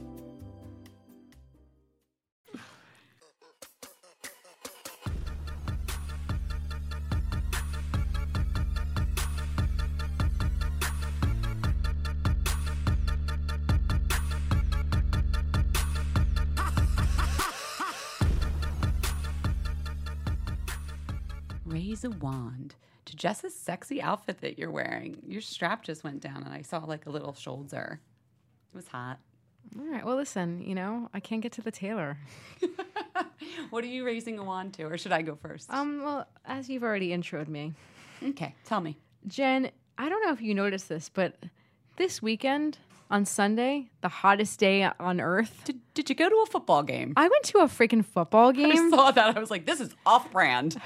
Raise a wand to Jess's sexy outfit that you're wearing. Your strap just went down and I saw like a little shoulder. It was hot. All right. Well, listen, you know, I can't get to the tailor. What are you raising a wand to, or should I go first? Um, well, as you've already introed me. Okay, tell me. Jen, I don't know if you noticed this, but this weekend on Sunday, the hottest day on earth. Did, did you go to a football game? I went to a freaking football I game. saw that. I was like, this is off-brand.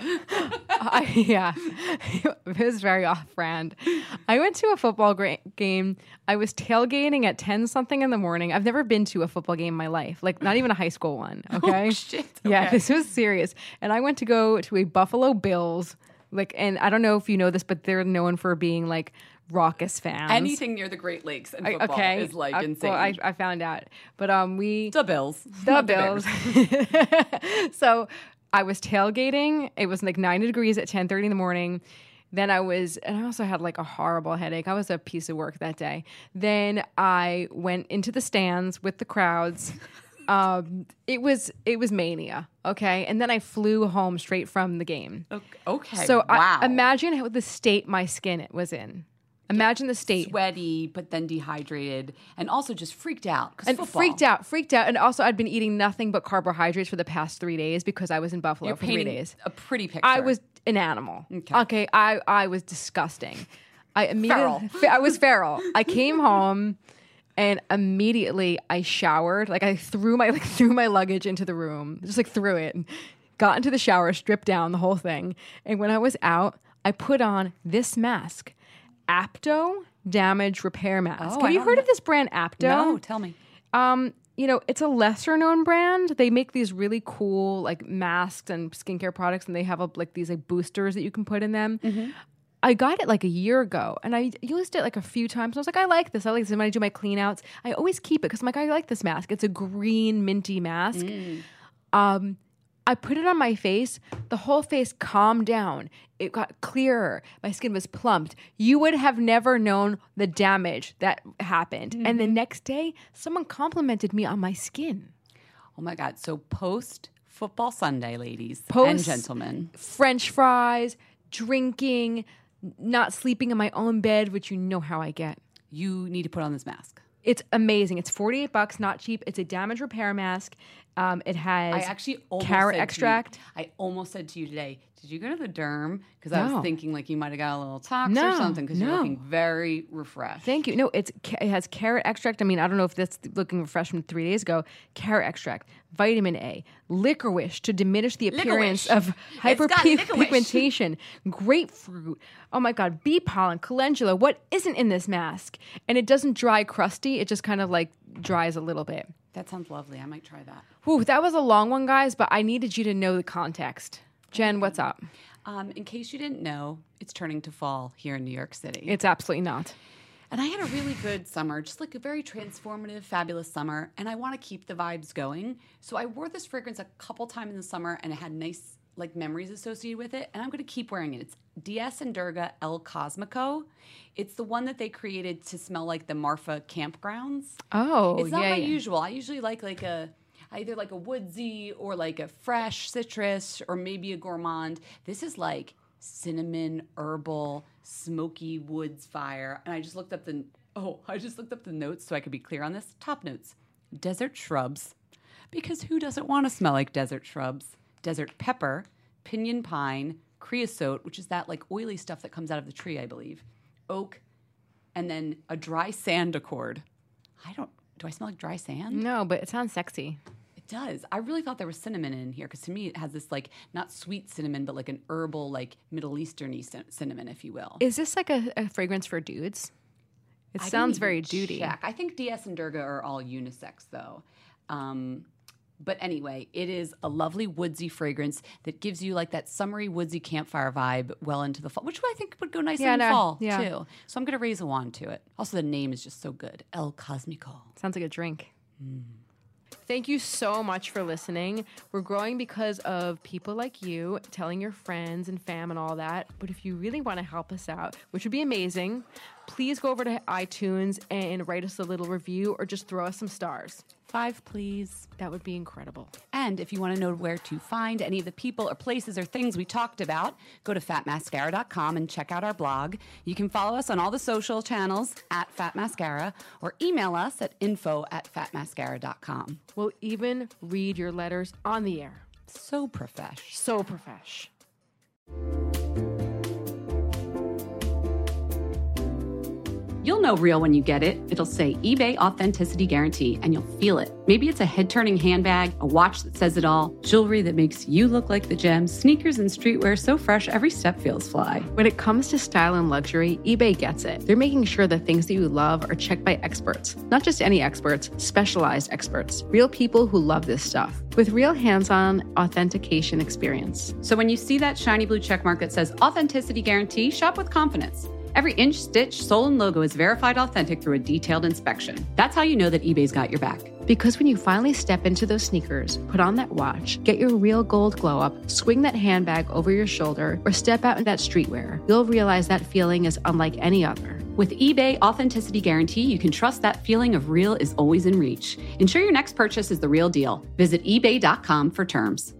I, yeah, it was very off-brand. I went to a football gra- game. I was tailgating at ten something in the morning. I've never been to a football game in my life, like not even a high school one. Okay, Oh, shit. yeah, Okay. this was serious. And I went to go to a Buffalo Bills, like, and I don't know if you know this, but they're known for being like raucous fans. Anything near the Great Lakes and I- football okay, is like Uh, insane. Well, I, I found out, but um, we the Bills. the Not Bills. Bears. So I was tailgating. It was like ninety degrees at ten thirty in the morning. Then I was, and I also had like a horrible headache. I was a piece of work that day. Then I went into the stands with the crowds. Um, it was it was mania. Okay, and then I flew home straight from the game. Okay. okay. So wow. I, imagine how the state my skin was in. Imagine the state. Sweaty, but then dehydrated, and also just freaked out. 'cause And football. freaked out, freaked out. And also, I'd been eating nothing but carbohydrates for the past three days because I was in Buffalo You're for three painting days. a pretty picture. I was an animal. Okay. Okay, I, I was disgusting. I immediately, fe- I was feral. I came home and immediately I showered. Like I threw my like threw my luggage into the room, just like threw it. Got into the shower, stripped down the whole thing. And when I was out, I put on this mask, Apto Damage Repair Mask. Oh, Have I you don't heard know. of this brand, Apto? No, tell me. Um, you know, it's a lesser known brand. They make these really cool like masks and skincare products, and they have a, like these like boosters that you can put in them. I got it like a year ago, and I used it like a few times. I was like, I like this. I like this. And when I do my clean outs, I always keep it because I'm like, I like this mask. It's a green minty mask. Um, I put it on my face. The whole face calmed down. It got clearer. My skin was plumped. You would have never known the damage that happened. And the next day, someone complimented me on my skin. Oh my God. So post football Sunday, ladies and Post- gentlemen. French fries, drinking, not sleeping in my own bed, which you know how I get. You need to put on this mask. It's amazing. It's forty-eight bucks, not cheap. It's a damage repair mask. Um, it has I actually almost carrot said to extract. you- I almost said to you today, did you go to the derm? Because I No. was thinking like you might have got a little tox or No, something because you're no. looking very refreshed. Thank you. No, it's ca- it has carrot extract. I mean, I don't know if that's looking fresh from three days ago. Carrot extract, vitamin A, licorice to diminish the appearance Licorice. of It's got hyperpigmentation, grapefruit. Oh my God, bee pollen, calendula. What isn't in this mask? And it doesn't dry crusty. It just kind of like dries a little bit. That sounds lovely. I might try that. Whew, that was a long one, guys, but I needed you to know the context. Jen, what's up? Um, in case you didn't know, it's turning to fall here in New York City. It's absolutely not. And I had a really good summer, just like a very transformative, fabulous summer. And I want to keep the vibes going. So I wore this fragrance a couple times in the summer and it had nice like memories associated with it. And I'm going to keep wearing it. It's Diaz and Durga El Cosmico. It's the one that they created to smell like the Marfa campgrounds. Oh, It's not yeah, my yeah. usual. I usually like like a either like a woodsy or like a fresh citrus or maybe a gourmand. This is like cinnamon, herbal, smoky woods fire. And I just looked up the oh, I just looked up the notes so I could be clear on this. Top notes. Desert shrubs. Because who doesn't want to smell like desert shrubs? Desert pepper, pinyon pine, creosote, which is that like oily stuff that comes out of the tree, I believe. Oak, and then a dry sand accord. I don't do I smell like dry sand? No, but it sounds sexy. It does. I really thought there was cinnamon in here because to me it has this like not sweet cinnamon, but like an herbal, like Middle Eastern-y cin- cinnamon, if you will. Is this like a, a fragrance for dudes? It I didn't sounds even very duty. check. I think Diaz and Durga are all unisex though. Um, but anyway, it is a lovely woodsy fragrance that gives you like that summery woodsy campfire vibe well into the fall, which I think would go nicely Yeah, in no, fall yeah. too. So I'm going to raise a wand to it. Also, the name is just so good. El Cosmico. Sounds like a drink. Thank you so much for listening. We're growing because of people like you telling your friends and fam and all that. But if you really want to help us out, which would be amazing, please go over to iTunes and write us a little review or just throw us some stars. Five, please. That would be incredible. And if you want to know where to find any of the people or places or things we talked about, go to fat mascara dot com and check out our blog. You can follow us on all the social channels at Fat Mascara or email us at info at fat mascara dot com. We'll even read your letters on the air. So profesh. So profesh. You'll know real when you get it. It'll say eBay Authenticity Guarantee, and you'll feel it. Maybe it's a head-turning handbag, a watch that says it all, jewelry that makes you look like the gems, sneakers and streetwear so fresh every step feels fly. When it comes to style and luxury, eBay gets it. They're making sure the things that you love are checked by experts. Not just any experts, specialized experts. Real people who love this stuff. With real hands-on authentication experience. So when you see that shiny blue checkmark that says Authenticity Guarantee, shop with confidence. Every inch, stitch, sole, and logo is verified authentic through a detailed inspection. That's how you know that eBay's got your back. Because when you finally step into those sneakers, put on that watch, get your real gold glow up, swing that handbag over your shoulder, or step out in that streetwear, you'll realize that feeling is unlike any other. With eBay Authenticity Guarantee, you can trust that feeling of real is always in reach. Ensure your next purchase is the real deal. Visit ebay dot com for terms.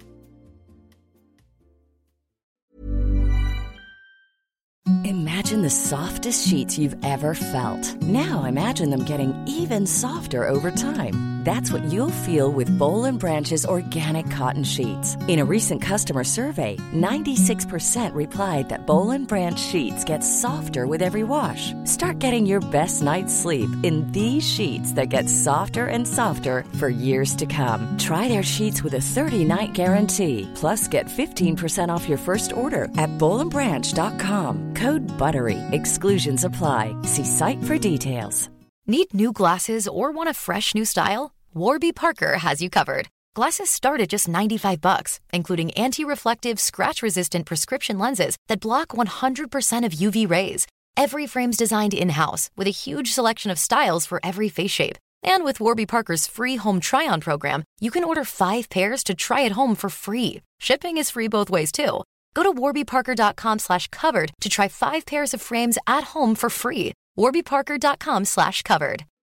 Imagine the softest sheets you've ever felt. Now imagine them getting even softer over time. That's what you'll feel with Boll and Branch's organic cotton sheets. In a recent customer survey, ninety-six percent replied that Boll and Branch sheets get softer with every wash. Start getting your best night's sleep in these sheets that get softer and softer for years to come. Try their sheets with a thirty-night guarantee. Plus, get fifteen percent off your first order at boll and branch dot com. Code BUTTERY. Exclusions apply. See site for details. Need new glasses or want a fresh new style? Warby Parker has you covered. Glasses start at just ninety-five bucks, including anti-reflective, scratch-resistant prescription lenses that block one hundred percent of U V rays. Every frame's designed in-house with a huge selection of styles for every face shape. And with Warby Parker's free home try-on program, you can order five pairs to try at home for free. Shipping is free both ways, too. Go to warby parker dot com slash covered to try five pairs of frames at home for free. warby parker dot com slash covered.